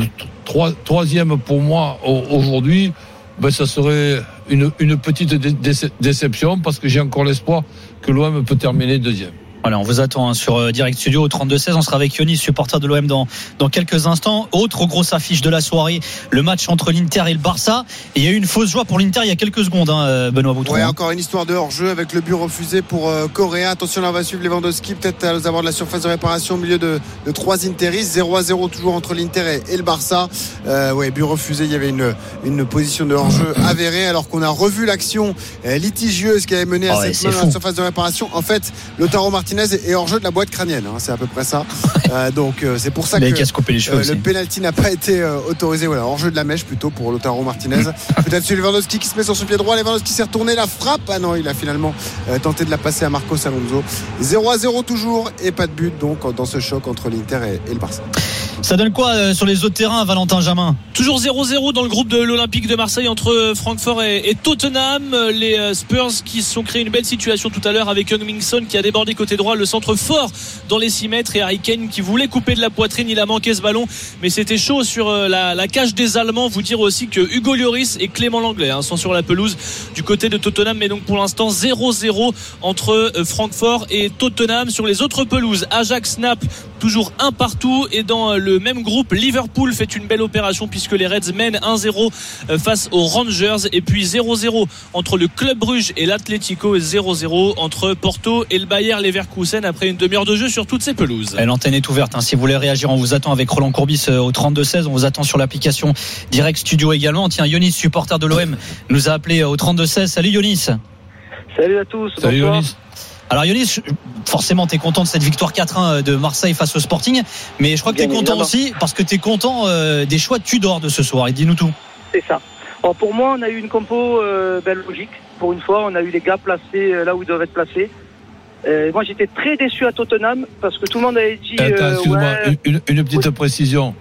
troisième pour moi aujourd'hui, ça serait une petite déception parce que j'ai encore l'espoir que l'OM peut terminer deuxième. Voilà, on vous attend sur Direct Studio au 32-16. On sera avec Yonis, supporter de l'OM dans quelques instants. Autre grosse affiche de la soirée, le match entre l'Inter et le Barça. Et il y a eu une fausse joie pour l'Inter il y a quelques secondes, Benoît Boutron. Ouais, encore une histoire de hors-jeu avec le but refusé pour Correa. Attention, là on va suivre Lewandowski, peut-être à avoir de la surface de réparation au milieu de trois Interistes. 0-0 toujours entre l'Inter et le Barça. But refusé, il y avait une position de hors-jeu avérée, alors qu'on a revu l'action litigieuse qui avait mené à cette main à la surface de réparation. En fait, Lautaro Martinez est hors-jeu de la boîte crânienne, c'est à peu près ça. Donc c'est pour ça que le penalty n'a pas été autorisé. Voilà, hors-jeu de la mèche plutôt pour Lautaro Martinez. Peut-être celui Lewandowski qui se met sur son pied droit. Lewandowski s'est retourné, la frappe. Ah non, il a finalement tenté de la passer à Marcos Alonso. 0-0 toujours et pas de but donc dans ce choc entre l'Inter et le Barça. Ça donne quoi sur les autres terrains, Valentin Jamin? Toujours 0-0 dans le groupe de l'Olympique de Marseille entre Francfort et Tottenham. Les Spurs qui se sont créés une belle situation tout à l'heure avec Heung-min Son qui a débordé côté droit, le centre fort dans les 6 mètres, et Harry Kane qui voulait couper de la poitrine. Il a manqué ce ballon, mais c'était chaud sur la cage des Allemands. Vous dire aussi que Hugo Lloris et Clément Langlais sont sur la pelouse du côté de Tottenham. Mais donc pour l'instant 0-0 entre Francfort et Tottenham. Sur les autres pelouses, Ajax Naples toujours 1 partout, et dans le même groupe, Liverpool fait une belle opération puisque les Reds mènent 1-0 face aux Rangers, et puis 0-0 entre le Club Brugge et l'Atlético, et 0-0 entre Porto et le Bayer Leverkusen après une demi-heure de jeu sur toutes ces pelouses. L'antenne est ouverte, si vous voulez réagir, on vous attend avec Roland Courbis au 32-16. On vous attend sur l'application Direct Studio également. Tiens, Yonis, supporter de l'OM, nous a appelé au 32-16. Salut Yonis. Salut à tous. Salut Yonis. Alors Yonis, forcément tu es content de cette victoire 4-1 de Marseille face au Sporting, mais je crois que tu es content aussi parce que tu es content des choix de Tudor de ce soir. Et dis-nous tout. C'est ça. Alors pour moi, on a eu une compo logique. Pour une fois, on a eu les gars placés là où ils doivent être placés. Moi j'étais très déçu à Tottenham parce que tout le monde avait dit excuse-moi, une petite précision.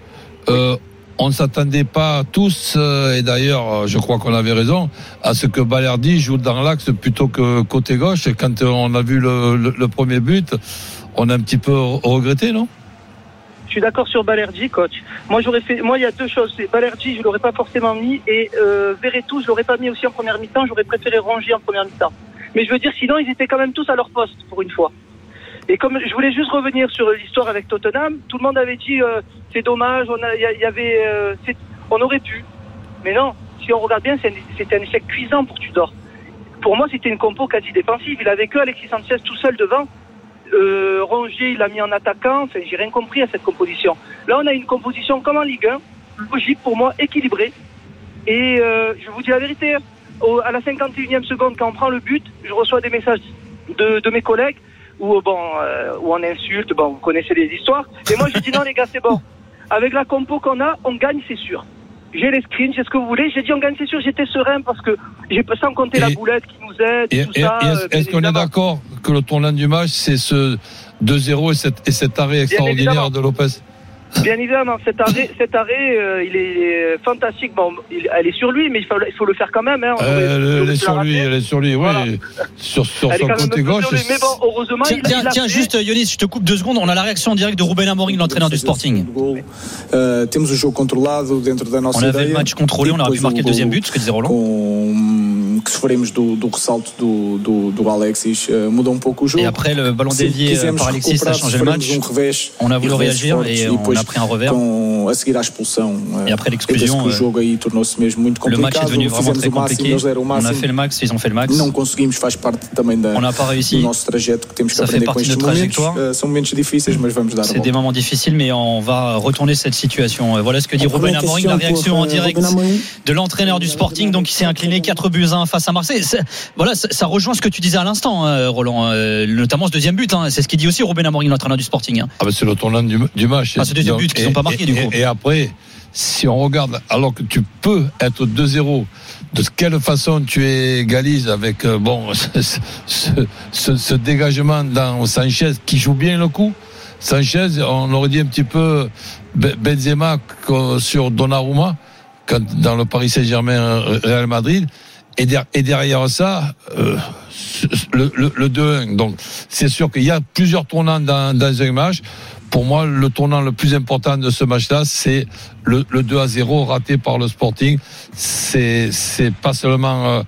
On ne s'attendait pas tous, et d'ailleurs je crois qu'on avait raison, à ce que Balerdi joue dans l'axe plutôt que côté gauche. Et quand on a vu le premier but, on a un petit peu regretté, non? Je suis d'accord sur Balerdi, coach. Moi il y a deux choses. C'est Balerdi, je l'aurais pas forcément mis, et Verretou, je l'aurais pas mis aussi en première mi-temps. J'aurais préféré Rongier en première mi-temps. Mais je veux dire, sinon ils étaient quand même tous à leur poste pour une fois. Et comme je voulais juste revenir sur l'histoire avec Tottenham, tout le monde avait dit c'est dommage, on aurait pu. Mais non, si on regarde bien, c'était un échec cuisant pour Tudor. pour moi, c'était une compo quasi défensive. Il avait que Alexis Sanchez tout seul devant. Rongier, il l'a mis en attaquant. Enfin, j'ai rien compris à cette composition. Là, on a une composition comme en Ligue 1, logique pour moi, équilibrée. Et je vous dis la vérité, à la 51e seconde, quand on prend le but, je reçois des messages de mes collègues où on insulte. Bon, vous connaissez les histoires. Et moi, je dis non, les gars, c'est bon. Avec la compo qu'on a, on gagne, c'est sûr. J'ai les screens, j'ai ce que vous voulez. J'ai dit on gagne, c'est sûr. J'étais serein parce que sans compter la boulette qui nous aide, tout ça. Est-ce qu'on est d'accord que le tournant du match, c'est ce 2-0 et cet arrêt extraordinaire de Lopez? Bien évidemment, cet arrêt, il est fantastique. Bon, elle est sur lui, mais il faut le faire quand même. Hein. Elle est sur lui, voilà. Oui. Sur son côté gauche. Mais bon, heureusement, tiens, juste, Yonis, je te coupe 2 secondes. On a la réaction en direct de Ruben Amorim, l'entraîneur du Sporting. On avait le match contrôlé, on aurait pu marquer le deuxième but, ce que disait Roland. Que sofremos do ressalto do Alexis mudou pouco o jogo. Et après le ballon dévié par Alexis, ça a changé le match. On a voulu réagir et on a pris un revers. Et après l'exclusion, le match est devenu vraiment très compliqué. On a fait le max, ils ont fait le max. On n'a pas réussi. Ça fait partie de notre trajectoire. C'est des moments difficiles, mais on va retourner cette situation. Voilà ce que dit Ruben Amorim, la réaction en direct de l'entraîneur du Sporting, donc il s'est incliné 4-1 face à Marseille. Voilà, ça rejoint ce que tu disais à l'instant, Roland, notamment ce deuxième but. C'est ce qu'il dit aussi Ruben Amorim, l'entraîneur du Sporting. Ah ben c'est le tournant du match. Ce deuxième but qui ne sont pas marqués du coup. Et après, si on regarde, alors que tu peux être 2-0, de quelle façon tu égalises avec ce dégagement dans Sanchez qui joue bien le coup. Sanchez, on aurait dit un petit peu Benzema sur Donnarumma dans le Paris Saint-Germain Real Madrid. Et derrière ça, le 2-1. Donc, c'est sûr qu'il y a plusieurs tournants dans un match. Pour moi, le tournant le plus important de ce match-là, c'est le 2-0 raté par le Sporting. C'est pas seulement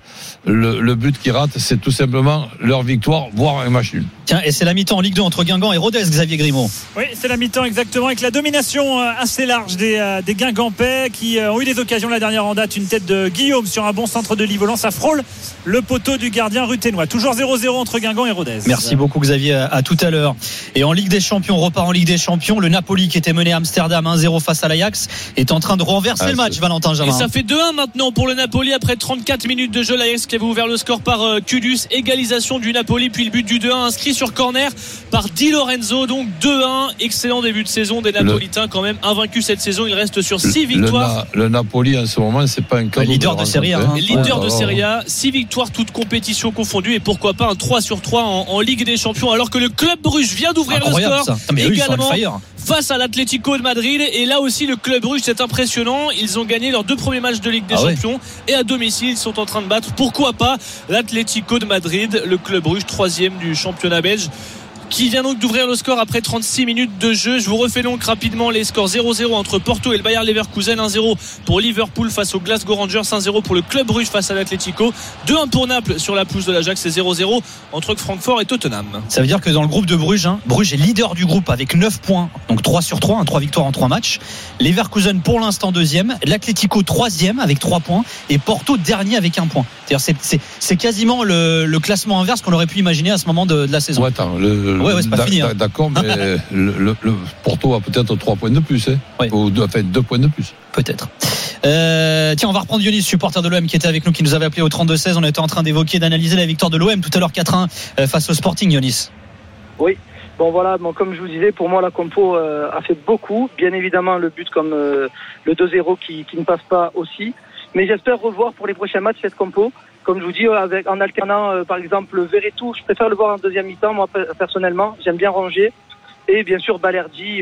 le but qui rate, c'est tout simplement leur victoire, voire un match nul. Tiens, et c'est la mi-temps en Ligue 2 entre Guingamp et Rodez, Xavier Grimaud. Oui, c'est la mi-temps exactement, avec la domination assez large des Guingampais qui ont eu des occasions la dernière en date. Une tête de Guillaume sur un bon centre de Livolan, ça frôle le poteau du gardien ruténois. Toujours 0-0 entre Guingamp et Rodez. Merci beaucoup Xavier, à tout à l'heure. Et en Ligue des Champions, on repart en Ligue des Champions. Le Napoli qui était mené à Amsterdam 1-0 face à l'Ajax est en train de renverser le match, Valentin Jamin. Et ça fait 2-1 maintenant pour le Napoli après 34 minutes de jeu. L'Ajax qui avait ouvert le score par Kudus, égalisation du Napoli, puis le but du 2-1 inscrit sur corner par Di Lorenzo. Donc 2-1, excellent début de saison des Napolitains, quand même invaincus cette saison. Il reste sur 6 victoires. Le Napoli en ce moment, c'est pas un cadeau. Leader de Serie A. Leader de Serie A, 6 victoires toutes compétitions confondues, et pourquoi pas un 3-3 en Ligue des Champions, alors que le Club Bruges vient d'ouvrir le score également face à l'Atlético de Madrid. Et là aussi le Club Bruges, c'est impressionnant, ils ont gagné leurs 2 premiers matchs de Ligue des Champions et à domicile ils sont en train de battre, pourquoi pas, l'Atlético de Madrid. Le Club Bruges 3e du championnat belge, qui vient donc d'ouvrir le score après 36 minutes de jeu. Je vous refais donc rapidement les scores. 0-0 entre Porto et le Bayer Leverkusen, 1-0 pour Liverpool face aux Glasgow Rangers, 1-0 pour le Club Bruges face à l'Atlético, 2-1 pour Naples sur la pelouse de l'Ajax et 0-0 entre Francfort et Tottenham. Ça veut dire que dans le groupe de Bruges, Bruges est leader du groupe avec 9 points, donc 3 sur 3, 3 victoires en 3 matchs. Leverkusen pour l'instant 2e, l'Atlético 3e avec 3 points et Porto dernier avec 1 point. C'est quasiment le classement inverse qu'on aurait pu imaginer à ce moment de la saison. Ouais, attends, c'est pas fini. D'accord, mais le Porto a peut-être 3 points de plus, ou 2 points de plus. Peut-être. Tiens, on va reprendre Yonis, supporter de l'OM qui était avec nous, qui nous avait appelé au 32-16. On était en train d'analyser la victoire de l'OM tout à l'heure 4-1 face au Sporting, Yonis. Oui. Bon voilà, comme je vous disais, pour moi la compo a fait beaucoup. Bien évidemment le but comme le 2-0 qui ne passe pas aussi. Mais j'espère revoir pour les prochains matchs cette compo. Comme je vous dis, en alternant par exemple Verretou, je préfère le voir en deuxième mi-temps, moi personnellement, j'aime bien Rongier. Et bien sûr Balerdi,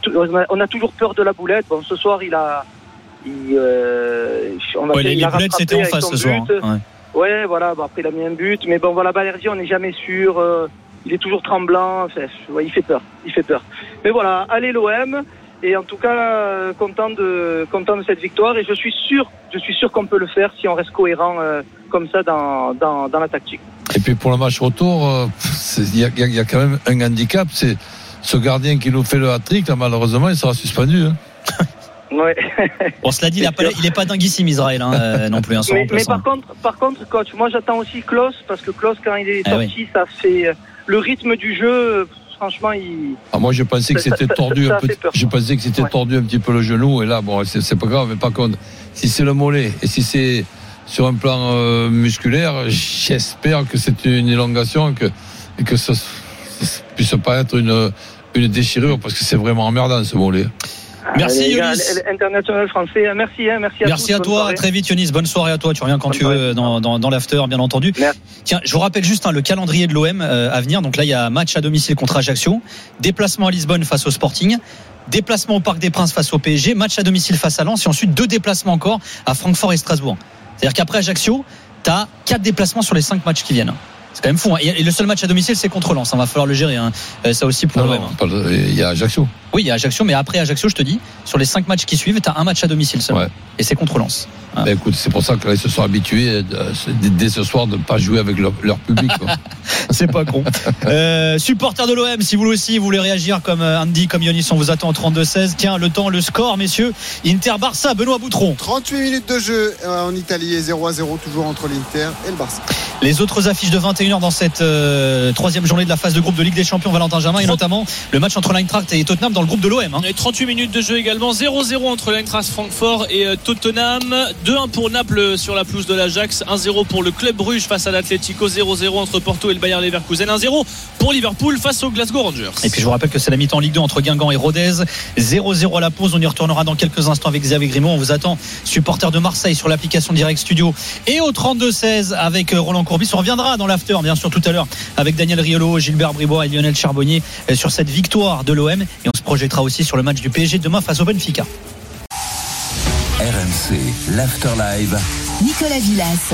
on a toujours peur de la boulette. Bon, ce soir les boulettes c'était en face ce soir. Ouais, voilà, après il a mis un but, mais bon voilà, Balerdi on n'est jamais sûr, il est toujours tremblant, il fait peur. Mais voilà, allez l'OM. Et en tout cas, content de cette victoire, et je suis sûr qu'on peut le faire si on reste cohérent comme ça dans la tactique. Et puis pour le match retour, il y a quand même un handicap, c'est ce gardien qui nous fait le hat-trick, là, malheureusement il sera suspendu. Ouais. Bon, cela dit, il n'est pas dinguissime, Israël, non plus. Mais par contre, coach, moi j'attends aussi Klose, parce que Klose, quand il est sorti, ça fait le rythme du jeu. Franchement, moi, je pensais que c'était tordu un peu. Je pensais que c'était tordu un petit peu le genou, et là, bon, c'est pas grave. Mais par contre, si c'est le mollet et si c'est sur un plan musculaire, j'espère que c'est une élongation et que ça puisse pas être une déchirure, parce que c'est vraiment emmerdant ce mollet. Merci Yonis. International français, merci à tous. Merci à toi, très vite Yonis, bonne soirée à toi, tu reviens quand tu veux dans l'after, bien entendu. Merci. Tiens, je vous rappelle juste le calendrier de l'OM à venir. Donc là, il y a match à domicile contre Ajaccio, déplacement à Lisbonne face au Sporting, déplacement au Parc des Princes face au PSG, match à domicile face à Lens, et ensuite 2 déplacements encore à Francfort et Strasbourg. C'est-à-dire qu'après Ajaccio, tu as 4 déplacements sur les 5 matchs qui viennent. C'est quand même fou. Et le seul match à domicile, c'est contre Lens. Va falloir le gérer. Ça aussi pour l'OM. Il y a Ajaccio. Oui, il y a Ajaccio, mais après Ajaccio, je te dis, sur les 5 matchs qui suivent, tu as un match à domicile seulement. Ouais. Et c'est contre Lens. Écoute, c'est pour ça qu'ils se sont habitués dès ce soir de ne pas jouer avec leur public. C'est pas con. Supporters de l'OM, si vous aussi vous voulez réagir comme Andy, comme Yonis, on vous attend en 32-16. Tiens, le score, messieurs. Inter-Barça, Benoît Boutron. 38 minutes de jeu en Italie et 0-0 toujours entre l'Inter et le Barça. Les autres affiches de 21h dans cette 3e journée de la phase de groupe de Ligue des Champions, Valentin Germain, et notamment le match entre l'Eintracht et Tottenham dans le groupe de l'OM. Et 38 minutes de jeu également, 0-0 entre l'Eintracht Francfort et Tottenham, 2-1 pour Naples sur la pelouse de l'Ajax, 1-0 pour le Club Bruges face à l'Atlético, 0-0 entre Porto et le Bayer Leverkusen, 1-0 pour Liverpool face aux Glasgow Rangers. Et puis je vous rappelle que c'est la mi-temps en Ligue 2 entre Guingamp et Rodez, 0-0 à la pause. On y retournera dans quelques instants avec Xavier Grimaud. On vous attend, supporters de Marseille, sur l'application Direct Studio et au 32-16 avec Roland Courbis. On reviendra dans l'after bien sûr tout à l'heure avec Daniel Riolo, Gilbert Bribois et Lionel Charbonnier sur cette victoire de l'OM, et on se projettera aussi sur le match du PSG demain face au Benfica. RMC, l'After Live. Nicolas Villas.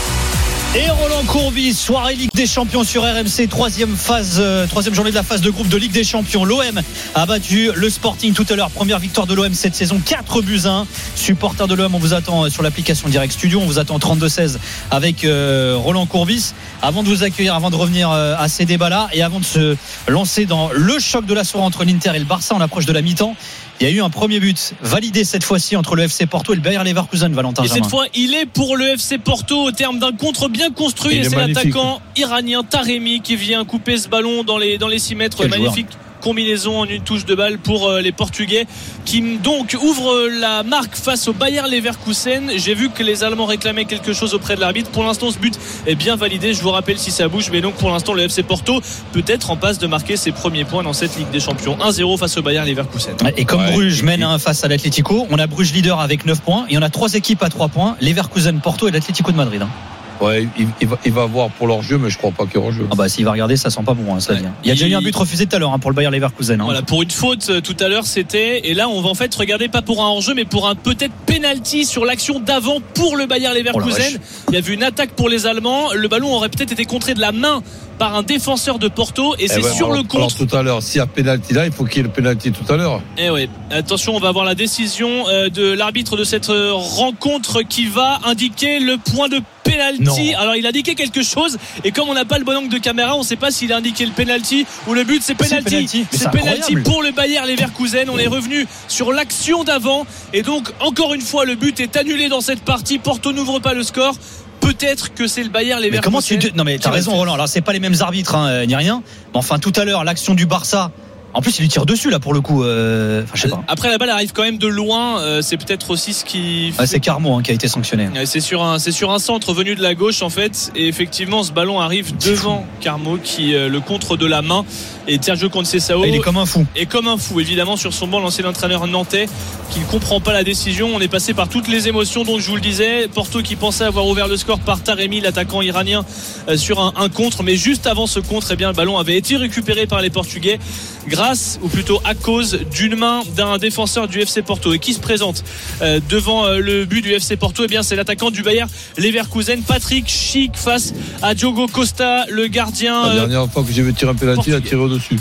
Et Roland Courbis, soirée Ligue des Champions sur RMC, troisième journée de la phase de groupe de Ligue des Champions. L'OM a battu le Sporting tout à l'heure. Première victoire de l'OM cette saison, 4-1. Supporters de l'OM, on vous attend sur l'application Direct Studio. On vous attend 32-16 avec Roland Courbis. Avant de vous accueillir, avant de revenir à ces débats-là, et avant de se lancer dans le choc de la soirée entre l'Inter et le Barça, on approche de la mi-temps. Il y a eu un premier but validé cette fois-ci entre le FC Porto et le Bayer Leverkusen, Valentin Germain. Et cette fois, il est pour le FC Porto au terme d'un contre bien construit. Et c'est l'attaquant iranien Taremi qui vient couper ce ballon dans les 6 mètres. Quel magnifique joueur. Combinaison en une touche de balle pour les Portugais qui donc ouvrent la marque face au Bayer Leverkusen. J'ai vu que les Allemands réclamaient quelque chose auprès de l'arbitre. Pour l'instant, ce but est bien validé. Je vous rappelle si ça bouge, mais donc pour l'instant, le FC Porto peut être en passe de marquer ses premiers points dans cette Ligue des Champions. 1-0 face au Bayer Leverkusen. Et comme Bruges mène face à l'Atlético, on a Bruges leader avec 9 points et on a 3 équipes à 3 points, Leverkusen, Porto et l'Atlético de Madrid. Ouais, il va voir pour leur jeu, mais je crois pas qu'il y aura jeu. Ah bah s'il va regarder, ça sent pas bon, ça vient. Il y a déjà eu un but refusé tout à l'heure pour le Bayer Leverkusen. Voilà, pour une faute tout à l'heure c'était, et là on va en fait regarder pas pour un hors-jeu, mais pour un peut-être penalty sur l'action d'avant pour le Bayer Leverkusen. Il y a vu une attaque pour les Allemands, le ballon aurait peut-être été contré de la main par un défenseur de Porto, et c'est sur le contre. Alors tout à l'heure, s'il y a penalty là, il faut qu'il y ait le penalty tout à l'heure. Eh ouais, attention, on va avoir la décision de l'arbitre de cette rencontre qui va indiquer le point de penalty. Alors il a indiqué quelque chose, et comme on n'a pas le bon angle de caméra, on ne sait pas s'il a indiqué le penalty ou le but. C'est penalty. C'est penalty pour le Bayer Leverkusen. On est revenu sur l'action d'avant, et donc encore une fois le but est annulé dans cette partie. Porto n'ouvre pas le score. Peut-être que c'est le Bayer Leverkusen. Mais comment non mais t'as raison Roland. Alors c'est pas les mêmes arbitres ni rien. Mais enfin tout à l'heure l'action du Barça. En plus, il lui tire dessus là pour le coup. Je sais pas. Après, la balle arrive quand même de loin. C'est peut-être aussi ce qui. C'est Carmo qui a été sanctionné. C'est sur un centre venu de la gauche en fait. Et effectivement, ce ballon arrive devant Carmo qui le contre de la main. Et Sergio Conceição. Il est comme un fou. Et comme un fou, évidemment, sur son banc, l'ancien entraîneur nantais qui ne comprend pas la décision. On est passé par toutes les émotions, donc je vous le disais. Porto qui pensait avoir ouvert le score par Taremi, l'attaquant iranien, sur un contre. Mais juste avant ce contre, le ballon avait été récupéré par les Portugais grâce, ou plutôt à cause d'une main d'un défenseur du FC Porto. Et qui se présente devant le but du FC Porto, c'est l'attaquant du Bayer Leverkusen, Patrick Schick, face à Diogo Costa, le gardien. La dernière fois que j'ai vu tirer un penalty, il a tiré au-dessus.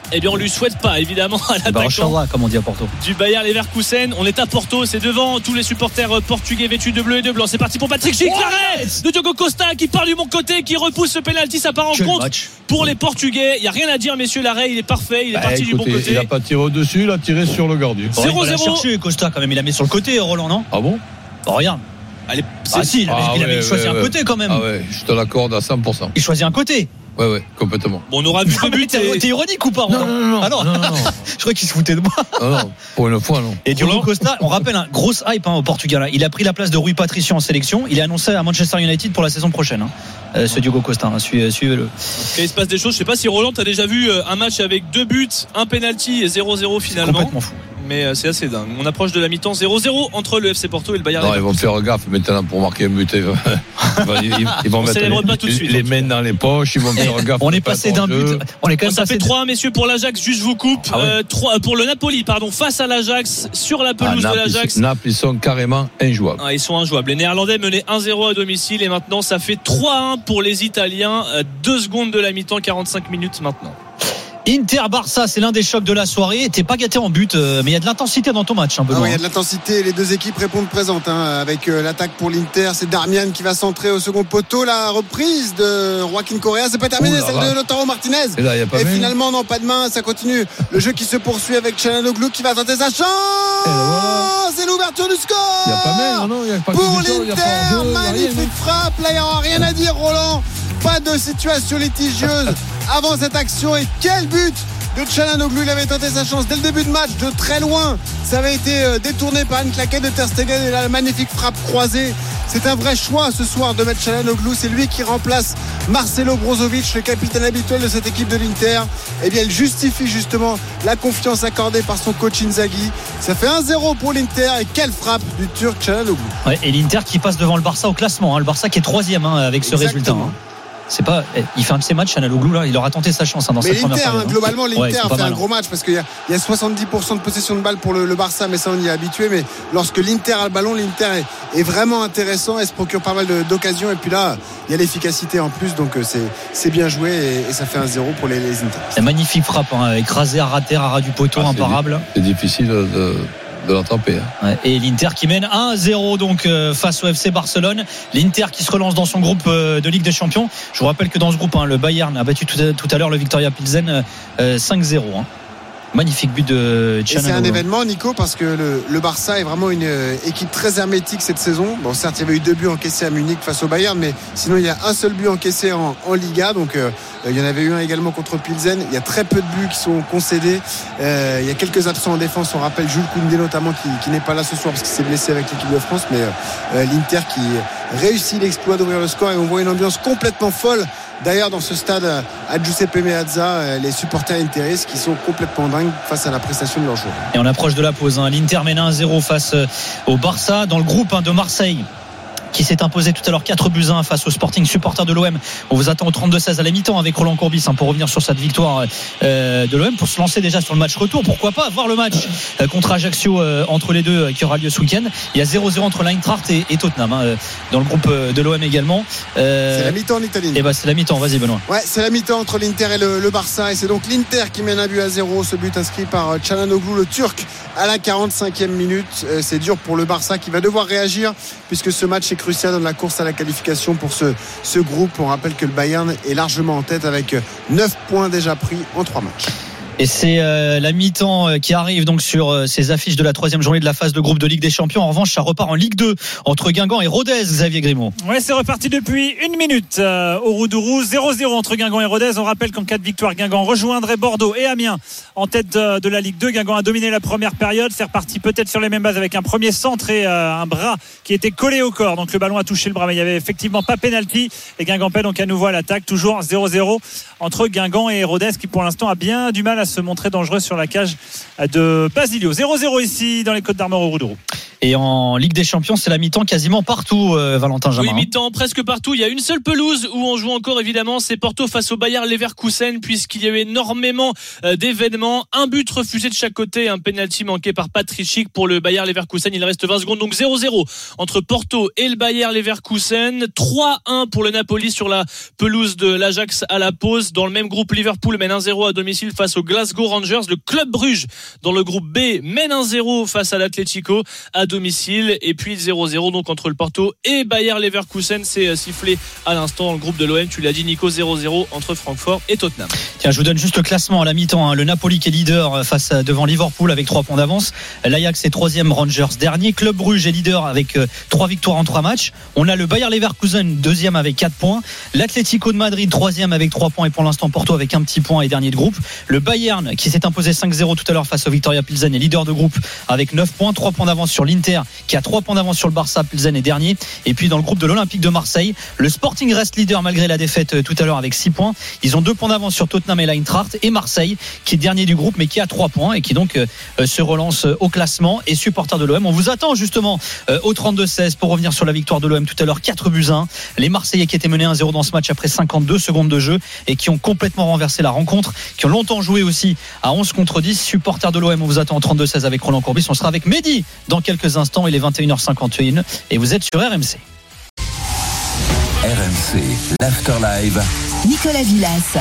Eh bien, on lui souhaite pas, évidemment, à l'attaquant Inchallah, comme on dit à Porto. du Bayer Leverkusen. On est à Porto, c'est devant tous les supporters portugais vêtus de bleu et de blanc. C'est parti pour Patrick Schick. L'arrêt de Diogo Costa qui part du bon côté, qui repousse ce penalty. Ça part en Quel compte match pour les Portugais. Il n'y a rien à dire, messieurs. L'arrêt, il est parfait. Il est parti du bon côté. Il n'a pas tiré au-dessus, il a tiré sur le gardien. 0-0. Il l'a cherché, Costa, quand même. Il l'a mis sur le côté, Roland, non? Ah bon? Regarde. Allez, Ah si, il avait choisi un côté quand même. Ah ouais, je te l'accorde à 100%. Il choisit un côté. Ouais, complètement. Bon, on aura vu deux buts. T'es ironique ou pas, Roland? Non. Ah non. Je crois qu'il se foutait de moi. Non, pour une fois, non. Et Diogo Costa, on rappelle, grosse hype au Portugal. Hein. Il a pris la place de Rui Patricio en sélection. Il est annoncé à Manchester United pour la saison prochaine. Hein. Ce Diogo Costa, hein. Suivez-le. Il se passe des choses. Je sais pas si Roland, t'as déjà vu un match avec 2 buts, un penalty et 0-0 finalement. C'est complètement fou. Mais c'est assez dingue. On approche de la mi-temps, 0-0 entre le FC Porto et le Bayern. Non, ils vont faire gaffe maintenant pour marquer un but. Ils vont mettre les mains dans les poches, ils vont faire gaffe. On est passé d'un but. On est quand même ça passé fait 3, messieurs, pour l'Ajax. Juste vous coupe. Ah ouais. 3 pour le Napoli, pardon, face à l'Ajax, sur la pelouse de l'Ajax. Naples, ils sont carrément injouables. Ils sont injouables. Les Néerlandais menaient 1-0 à domicile et maintenant ça fait 3-1 pour les Italiens. 2 secondes de la mi-temps, 45 minutes maintenant. Inter-Barça, c'est l'un des chocs de la soirée. T'es pas gâté en but, mais il y a de l'intensité dans ton match, Benoît. Oui, il y a de l'intensité. Les deux équipes répondent présentes, avec l'attaque pour l'Inter. C'est Darmian qui va centrer au second poteau. La reprise de Joaquin Correa, c'est pas terminé. Celle de Lautaro Martinez. Et finalement, non, pas de main. Ça continue. Le jeu qui se poursuit avec Çalhanoğlu qui va tenter sa chance. C'est l'ouverture du score. Il n'y a pas main, non, il y a pas pour l'Inter. Magnifique frappe. Là, il n'y aura rien à dire, Roland. Pas de situation litigieuse avant cette action. Et quel but de Çalhanoğlu. Il avait tenté sa chance dès le début de match de très loin. Ça avait été détourné par une claquette de Ter Stegen et la magnifique frappe croisée. C'est un vrai choix ce soir de mettre Çalhanoğlu. C'est lui qui remplace Marcelo Brozovic, le capitaine habituel de cette équipe de l'Inter. Eh bien, il justifie justement la confiance accordée par son coach Inzaghi. Ça fait 1-0 pour l'Inter et quelle frappe du Turc Çalhanoğlu. Ouais, et l'Inter qui passe devant le Barça au classement. Le Barça qui est 3e avec ce résultat. C'est pas, il fait un de ses matchs, Çalhanoğlu, là, il aura tenté sa chance dans cette première période. Globalement, l'Inter a fait un gros match parce qu'il y a 70% de possession de balle pour le Barça, mais ça on y est habitué. Mais lorsque l'Inter a le ballon, l'Inter est vraiment intéressant et se procure pas mal d'occasions. Et puis là, il y a l'efficacité en plus, donc c'est bien joué et ça fait 1-0 pour les Inter. C'est magnifique frappe, écrasé à rater, à ras du poteau, imparable. C'est difficile de l'attraper. Ouais, et l'Inter qui mène 1-0 donc face au FC Barcelone. L'Inter qui se relance dans son groupe de Ligue des Champions. Je vous rappelle que dans ce groupe, le Bayern a battu tout à l'heure le Viktoria Pilsen 5-0. Magnifique but de Çalhanoğlu. Et c'est un événement, Nico, parce que le Barça est vraiment une équipe très hermétique cette saison. Bon, certes, il y avait eu 2 buts encaissés à Munich face au Bayern, mais sinon, il y a un seul but encaissé en Liga. Donc, il y en avait eu un également contre Pilsen. Il y a très peu de buts qui sont concédés. Il y a quelques absents en défense. On rappelle Jules Koundé notamment qui n'est pas là ce soir parce qu'il s'est blessé avec l'équipe de France. Mais l'Inter qui réussit l'exploit d'ouvrir le score et on voit une ambiance complètement folle. D'ailleurs, dans ce stade à Giuseppe Meazza, les supporters interistes qui sont complètement dingues face à la prestation de leurs joueurs. Et on approche de la pause. L'Inter mène 1-0 face au Barça dans le groupe de Marseille, qui s'est imposé tout à l'heure 4-1 face au Sporting, supporter de l'OM. On vous attend au 32-16 à la mi-temps avec Roland Courbis pour revenir sur cette victoire de l'OM, pour se lancer déjà sur le match retour. Pourquoi pas voir le match contre Ajaccio entre les deux qui aura lieu ce week-end. Il y a 0-0 entre l'Eintracht et Tottenham dans le groupe de l'OM également. C'est la mi-temps en Italie. Et c'est la mi-temps, vas-y Benoît. Ouais, c'est la mi-temps entre l'Inter et le Barça, et c'est donc l'Inter qui mène 1-0. Ce but inscrit par Çalhanoğlu, le Turc, à la 45e minute. C'est dur pour le Barça qui va devoir réagir puisque ce match est crucial dans la course à la qualification pour ce groupe. On rappelle que le Bayern est largement en tête avec 9 points déjà pris en 3 matchs. Et c'est la mi-temps qui arrive donc sur ces affiches de la 3e journée de la phase de groupe de Ligue des Champions. En revanche, ça repart en Ligue 2 entre Guingamp et Rodez, Xavier Grimaud. Ouais, c'est reparti depuis 1 minute au Roudourou. 0-0 entre Guingamp et Rodez. On rappelle qu'en cas de victoire, Guingamp rejoindrait Bordeaux et Amiens en tête de la Ligue 2. Guingamp a dominé la première période. C'est reparti peut-être sur les mêmes bases avec un premier centre et un bras qui était collé au corps. Donc le ballon a touché le bras, mais il n'y avait effectivement pas pénalty. Et Guingampais donc à nouveau à l'attaque. Toujours 0-0 entre Guingamp et Rodez qui pour l'instant a bien du mal à se montrer dangereux sur la cage de Basilio. 0-0 ici dans les Côtes d'Armor au Roudourou. Et en Ligue des Champions, c'est la mi-temps quasiment partout, Valentin Jamin. Oui, mi-temps presque partout. Il y a une seule pelouse où on joue encore, évidemment, c'est Porto face au Bayer Leverkusen, puisqu'il y a eu énormément d'événements. Un but refusé de chaque côté, un penalty manqué par Patrick Schick pour le Bayer Leverkusen. Il reste 20 secondes, donc 0-0 entre Porto et le Bayer Leverkusen. 3-1 pour le Napoli sur la pelouse de l'Ajax à la pause. Dans le même groupe, Liverpool mène 1-0 à domicile face au Glasgow Rangers. Le Club Bruges, dans le groupe B, mène 1-0 face à l'Atlético à domicile. Et puis 0-0 donc entre le Porto et Bayer Leverkusen. C'est sifflé à l'instant dans le groupe de l'OM. Tu l'as dit, Nico, 0-0 entre Francfort et Tottenham. Tiens, je vous donne juste le classement à la mi-temps. Le Napoli qui est leader devant Liverpool avec 3 points d'avance. L'Ajax est 3e, Rangers dernier. Club Bruges est leader avec 3 victoires en 3 matchs. On a le Bayer Leverkusen 2e avec 4 points. L'Atlético de Madrid 3e avec 3 points et pour l'instant Porto avec un petit point et dernier de groupe. Le Bayern qui s'est imposé 5-0 tout à l'heure face au Victoria Pilsen est leader de groupe avec 9 points, 3 points d'avance sur l'Inter qui a 3 points d'avance sur le Barça. Pilsen est dernier. Et puis dans le groupe de l'Olympique de Marseille, le Sporting reste leader malgré la défaite tout à l'heure avec 6 points. Ils ont 2 points d'avance sur Tottenham et l'Eintracht, et Marseille qui est dernier du groupe mais qui a 3 points et qui donc se relance au classement. Et supporters de l'OM, on vous attend justement au 32-16 pour revenir sur la victoire de l'OM tout à l'heure, 4-1. Les Marseillais qui étaient menés 1-0 dans ce match après 52 secondes de jeu et qui ont complètement renversé la rencontre, qui ont longtemps joué aussi à 11 contre 10. Supporters de l'OM, on vous attend au 32-16 avec Roland Courbis. On sera avec Mehdi dans quelques instants. Il est 21h51 et vous êtes sur RMC. RMC, l'After Live. Nicolas Villas.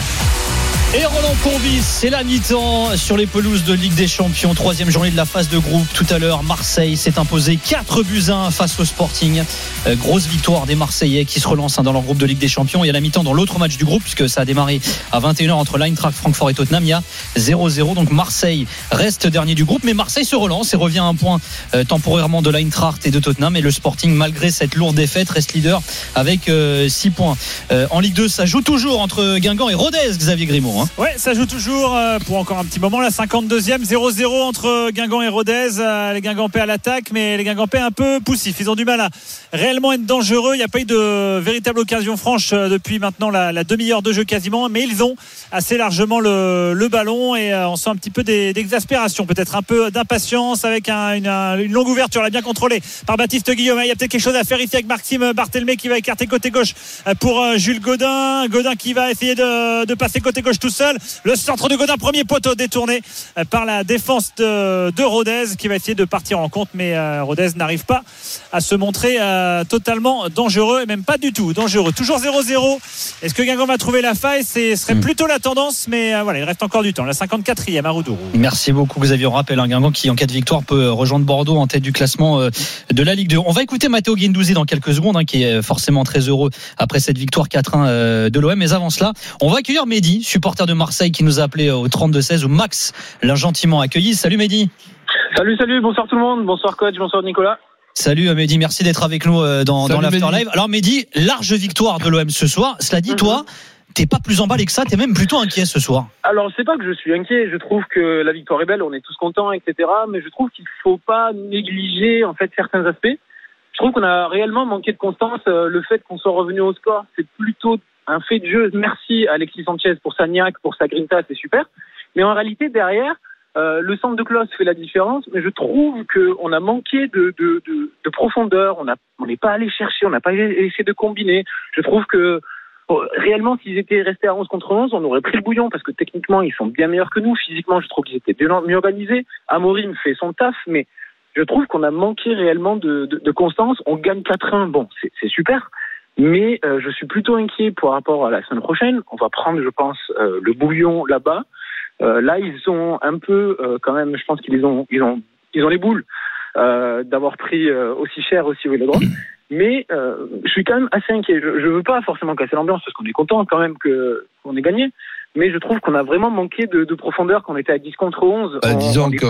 Et Roland Courbis, c'est la mi-temps sur les pelouses de Ligue des Champions. 3e journée de la phase de groupe. Tout à l'heure, Marseille s'est imposé 4-1 face au Sporting. Grosse victoire des Marseillais qui se relancent dans leur groupe de Ligue des Champions. Et à la mi-temps, dans l'autre match du groupe, puisque ça a démarré à 21h entre l'Eintracht Francfort et Tottenham, il y a 0-0. Donc Marseille reste dernier du groupe, mais Marseille se relance et revient à un point temporairement de l'Eintracht et de Tottenham. Et le Sporting, malgré cette lourde défaite, reste leader avec 6 points. En Ligue 2, ça joue toujours entre Guingamp et Rodez, Xavier Grimaud. Ouais, ça joue toujours pour encore un petit moment. La 52e, 0-0 entre Guingamp et Rodez. Les Guingampais à l'attaque, mais les Guingampais un peu poussifs. Ils ont du mal à réellement être dangereux. Il n'y a pas eu de véritable occasion franche depuis maintenant la demi-heure de jeu quasiment, mais ils ont assez largement le ballon et on sent un petit peu d'exaspération, peut-être un peu d'impatience avec une longue ouverture là, bien contrôlée par Baptiste Guillaume. Il y a peut-être quelque chose à faire ici avec Maxime Barthelmé qui va écarter côté gauche pour Jules Godin qui va essayer de passer côté gauche tout seul. Le centre de Godin, premier poteau détourné par la défense de Rodez qui va essayer de partir en compte, mais Rodez n'arrive pas à se montrer totalement dangereux et même pas du tout dangereux. Toujours 0-0. Est-ce que Guingamp va trouver la faille? Ce serait plutôt la tendance, mais voilà, il reste encore du temps. La 54e à Roudourou. Merci beaucoup Xavier. On rappelle Guingamp qui en cas de victoire peut rejoindre Bordeaux en tête du classement de la Ligue 2. On va écouter Matteo Guendouzi dans quelques secondes, qui est forcément très heureux après cette victoire 4-1 de l'OM. Mais avant cela, on va accueillir Mehdi, supporter de Marseille, qui nous a appelé au 32-16 où Max l'a gentiment accueilli. Salut Mehdi. Salut, bonsoir tout le monde, bonsoir coach, bonsoir Nicolas. Salut Mehdi, merci d'être avec nous dans l'After Live. Alors Mehdi, large victoire de l'OM ce soir. Cela dit, toi, t'es pas plus emballé que ça, t'es même plutôt inquiet ce soir. Alors c'est pas que je suis inquiet, je trouve que la victoire est belle, on est tous contents, etc. Mais je trouve qu'il faut pas négliger en fait certains aspects. Je trouve qu'on a réellement manqué de constance. Le fait qu'on soit revenu au score, c'est plutôt un fait de jeu. Merci Alexis Sanchez pour sa niaque, pour sa grinta, c'est super. Mais en réalité, derrière, le centre de Klose fait la différence. Mais je trouve qu'on a manqué de profondeur. On n'est pas allé chercher, on n'a pas essayé de combiner. Je trouve que réellement, s'ils étaient restés à 11 contre 11, on aurait pris le bouillon parce que techniquement, ils sont bien meilleurs que nous. Physiquement, je trouve qu'ils étaient bien mieux organisés. Amorim fait son taf, mais je trouve qu'on a manqué réellement de constance. On gagne 4-1, bon, c'est super. Mais je suis plutôt inquiet par rapport à la semaine prochaine. On va prendre, je pense, le bouillon là-bas. Là, ils ont un peu, quand même, je pense qu'ils ont les boules d'avoir pris aussi cher aussi au Vélodrome. Mais je suis quand même assez inquiet. Je veux pas forcément casser l'ambiance parce qu'on est content quand même qu'on ait gagné. Mais je trouve qu'on a vraiment manqué de profondeur, qu'on était à 10 contre 11. Disons que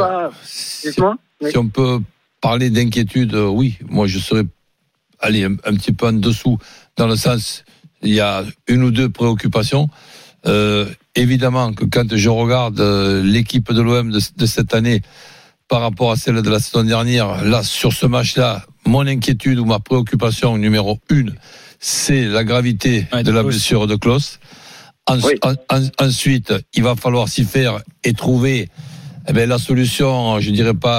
si on peut parler d'inquiétude, oui, moi je serais allez un petit peu en dessous, dans le sens, il y a une ou deux préoccupations. Évidemment que quand je regarde l'équipe de l'OM de cette année par rapport à celle de la saison dernière, là, sur ce match-là, mon inquiétude ou ma préoccupation numéro 1, c'est la gravité de la blessure de Klose. Ensuite, il va falloir s'y faire et trouver la solution, je dirais pas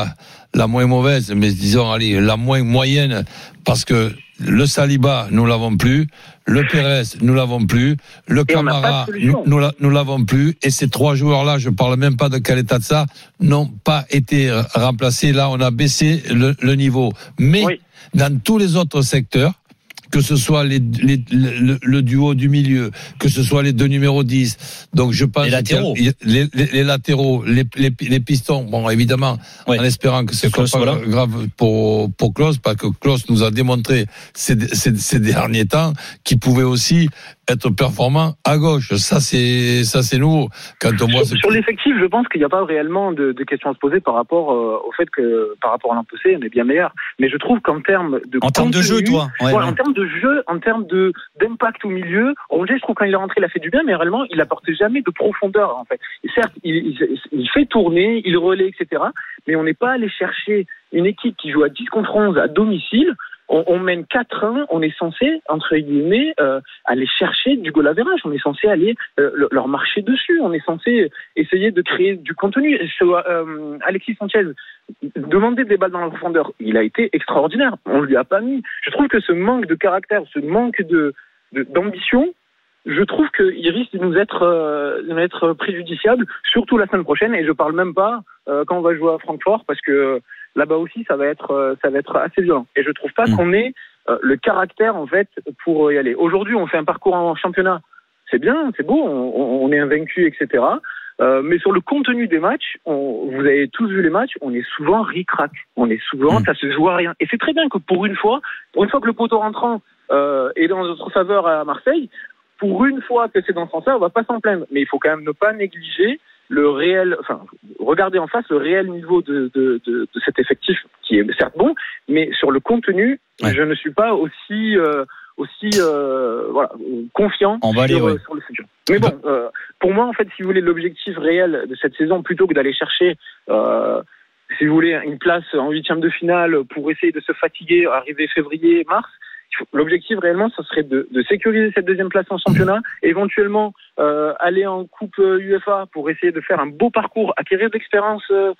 la moins mauvaise, mais disons, allez, la moins moyenne, parce que le Saliba, nous l'avons plus. Le Pérez, nous l'avons plus. Le Camara, nous l'avons plus. Et ces 3 joueurs-là, je parle même pas de Caleta, n'ont pas été remplacés. Là, on a baissé le niveau. Mais dans tous les autres secteurs, que ce soit le duo du milieu, que ce soit les 2 numéros 10. Donc je pense les latéraux, les latéraux, les pistons. Bon, évidemment, en espérant que c'est pas grave pour Klose, parce que Klose nous a démontré ces derniers temps qu'il pouvait aussi être performant à gauche. Ça c'est nouveau. Quand on voit sur l'effectif, je pense qu'il n'y a pas réellement de questions à se poser par rapport au fait que par rapport à l'an passé, on est bien meilleur. Mais je trouve qu'en termes de jeu, toi, en termes de jeu, en termes d'impact au milieu, Rongier, je trouve quand il est rentré, il a fait du bien, mais réellement, il apporte jamais de profondeur en fait. Et certes, il fait tourner, il relaie, etc. Mais on n'est pas allé chercher une équipe qui joue à 10 contre 11 à domicile. On mène 4-1, on est censé, entre guillemets, aller chercher du goal average. On est censé aller leur marcher dessus. On est censé essayer de créer du contenu. Alexis Sanchez demandait des balles dans la profondeur. Il a été extraordinaire. On lui a pas mis. Je trouve que ce manque de caractère, ce manque d'ambition, je trouve qu'il risque de nous être préjudiciable, surtout la semaine prochaine. Et je parle même pas quand on va jouer à Francfort, parce que là-bas aussi, ça va être assez violent. Et je trouve pas qu'on ait le caractère, en fait, pour y aller. Aujourd'hui, on fait un parcours en championnat. C'est bien, c'est beau, on est invaincu, etc. Mais sur le contenu des matchs, vous avez tous vu les matchs, on est souvent ric-rac. On est souvent, ça se joue à rien. Et c'est très bien que pour une fois que le poteau rentrant est dans notre faveur à Marseille, pour une fois que c'est dans ce sens-là, on va pas s'en plaindre. Mais il faut quand même ne pas négliger regarder en face le réel niveau de cet effectif qui est certes bon, mais sur le contenu, je ne suis pas aussi confiant sur le futur. Mais bon, pour moi, en fait, si vous voulez, l'objectif réel de cette saison, plutôt que d'aller chercher, si vous voulez, une place en 8e de finale pour essayer de se fatiguer, arriver février, mars, l'objectif réellement, ça serait de sécuriser cette 2e place en championnat, éventuellement aller en Coupe UEFA pour essayer de faire un beau parcours, acquérir d'expérience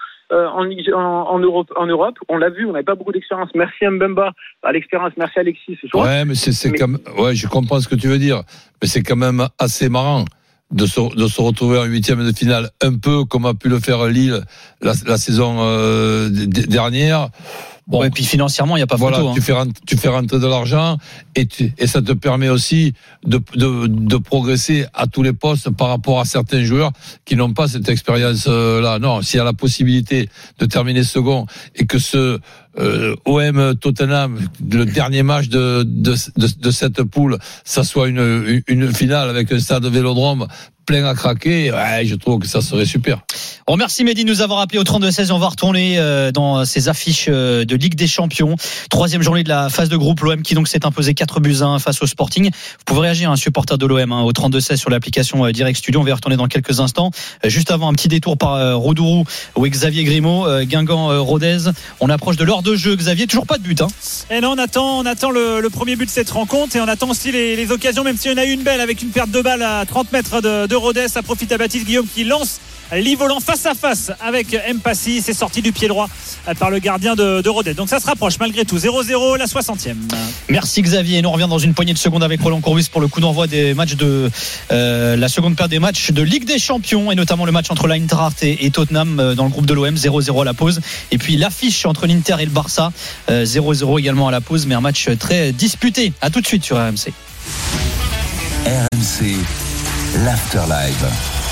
en Europe. On l'a vu, on n'avait pas beaucoup d'expérience. Merci Mbemba à l'expérience, merci Alexis ce soir. Ouais, mais je comprends ce que tu veux dire, mais c'est quand même assez marrant de se retrouver en 8e de finale, un peu comme a pu le faire Lille la saison dernière. Bon, et puis financièrement, il n'y a pas photo. Tu fais rentrer de l'argent et ça te permet aussi de progresser à tous les postes par rapport à certains joueurs qui n'ont pas cette expérience-là. Non, s'il y a la possibilité de terminer second et que ce OM Tottenham, le dernier match de cette poule, ça soit une finale avec un stade Vélodrome plein à craquer, je trouve que ça serait super. On remercie Mehdi de nous avoir appelé au 32-16. On va retourner dans ces affiches de Ligue des Champions. 3e journée de la phase de groupe. L'OM qui donc s'est imposé 4-1 face au Sporting. Vous pouvez réagir, un supporter de l'OM, au 32-16 sur l'application Direct Studio. On va y retourner dans quelques instants. Juste avant, un petit détour par Roudourou ou Xavier Grimaud, Guingamp-Rodez. On approche de l'heure de jeu. Xavier, toujours pas de but. Et non, on attend le premier but de cette rencontre et on attend aussi les occasions, même si on a eu une belle avec une perte de balle à 30 mètres de Rodez. Ça profite à Baptiste Guillaume qui lance Livolant face à face avec Mpassi. C'est sorti du pied droit par le gardien de Rodez. Donc ça se rapproche malgré tout. 0-0 la 60e. Merci Xavier. Et nous on revient dans une poignée de secondes avec Roland Courbis pour le coup d'envoi des matchs de la seconde paire des matchs de Ligue des Champions, et notamment le match entre l'Eintracht et Tottenham dans le groupe de l'OM. 0-0 à la pause. Et puis l'affiche entre l'Inter et le Barça. 0-0 également à la pause, mais un match très disputé. À tout de suite sur RMC. RMC, l'Afterlife.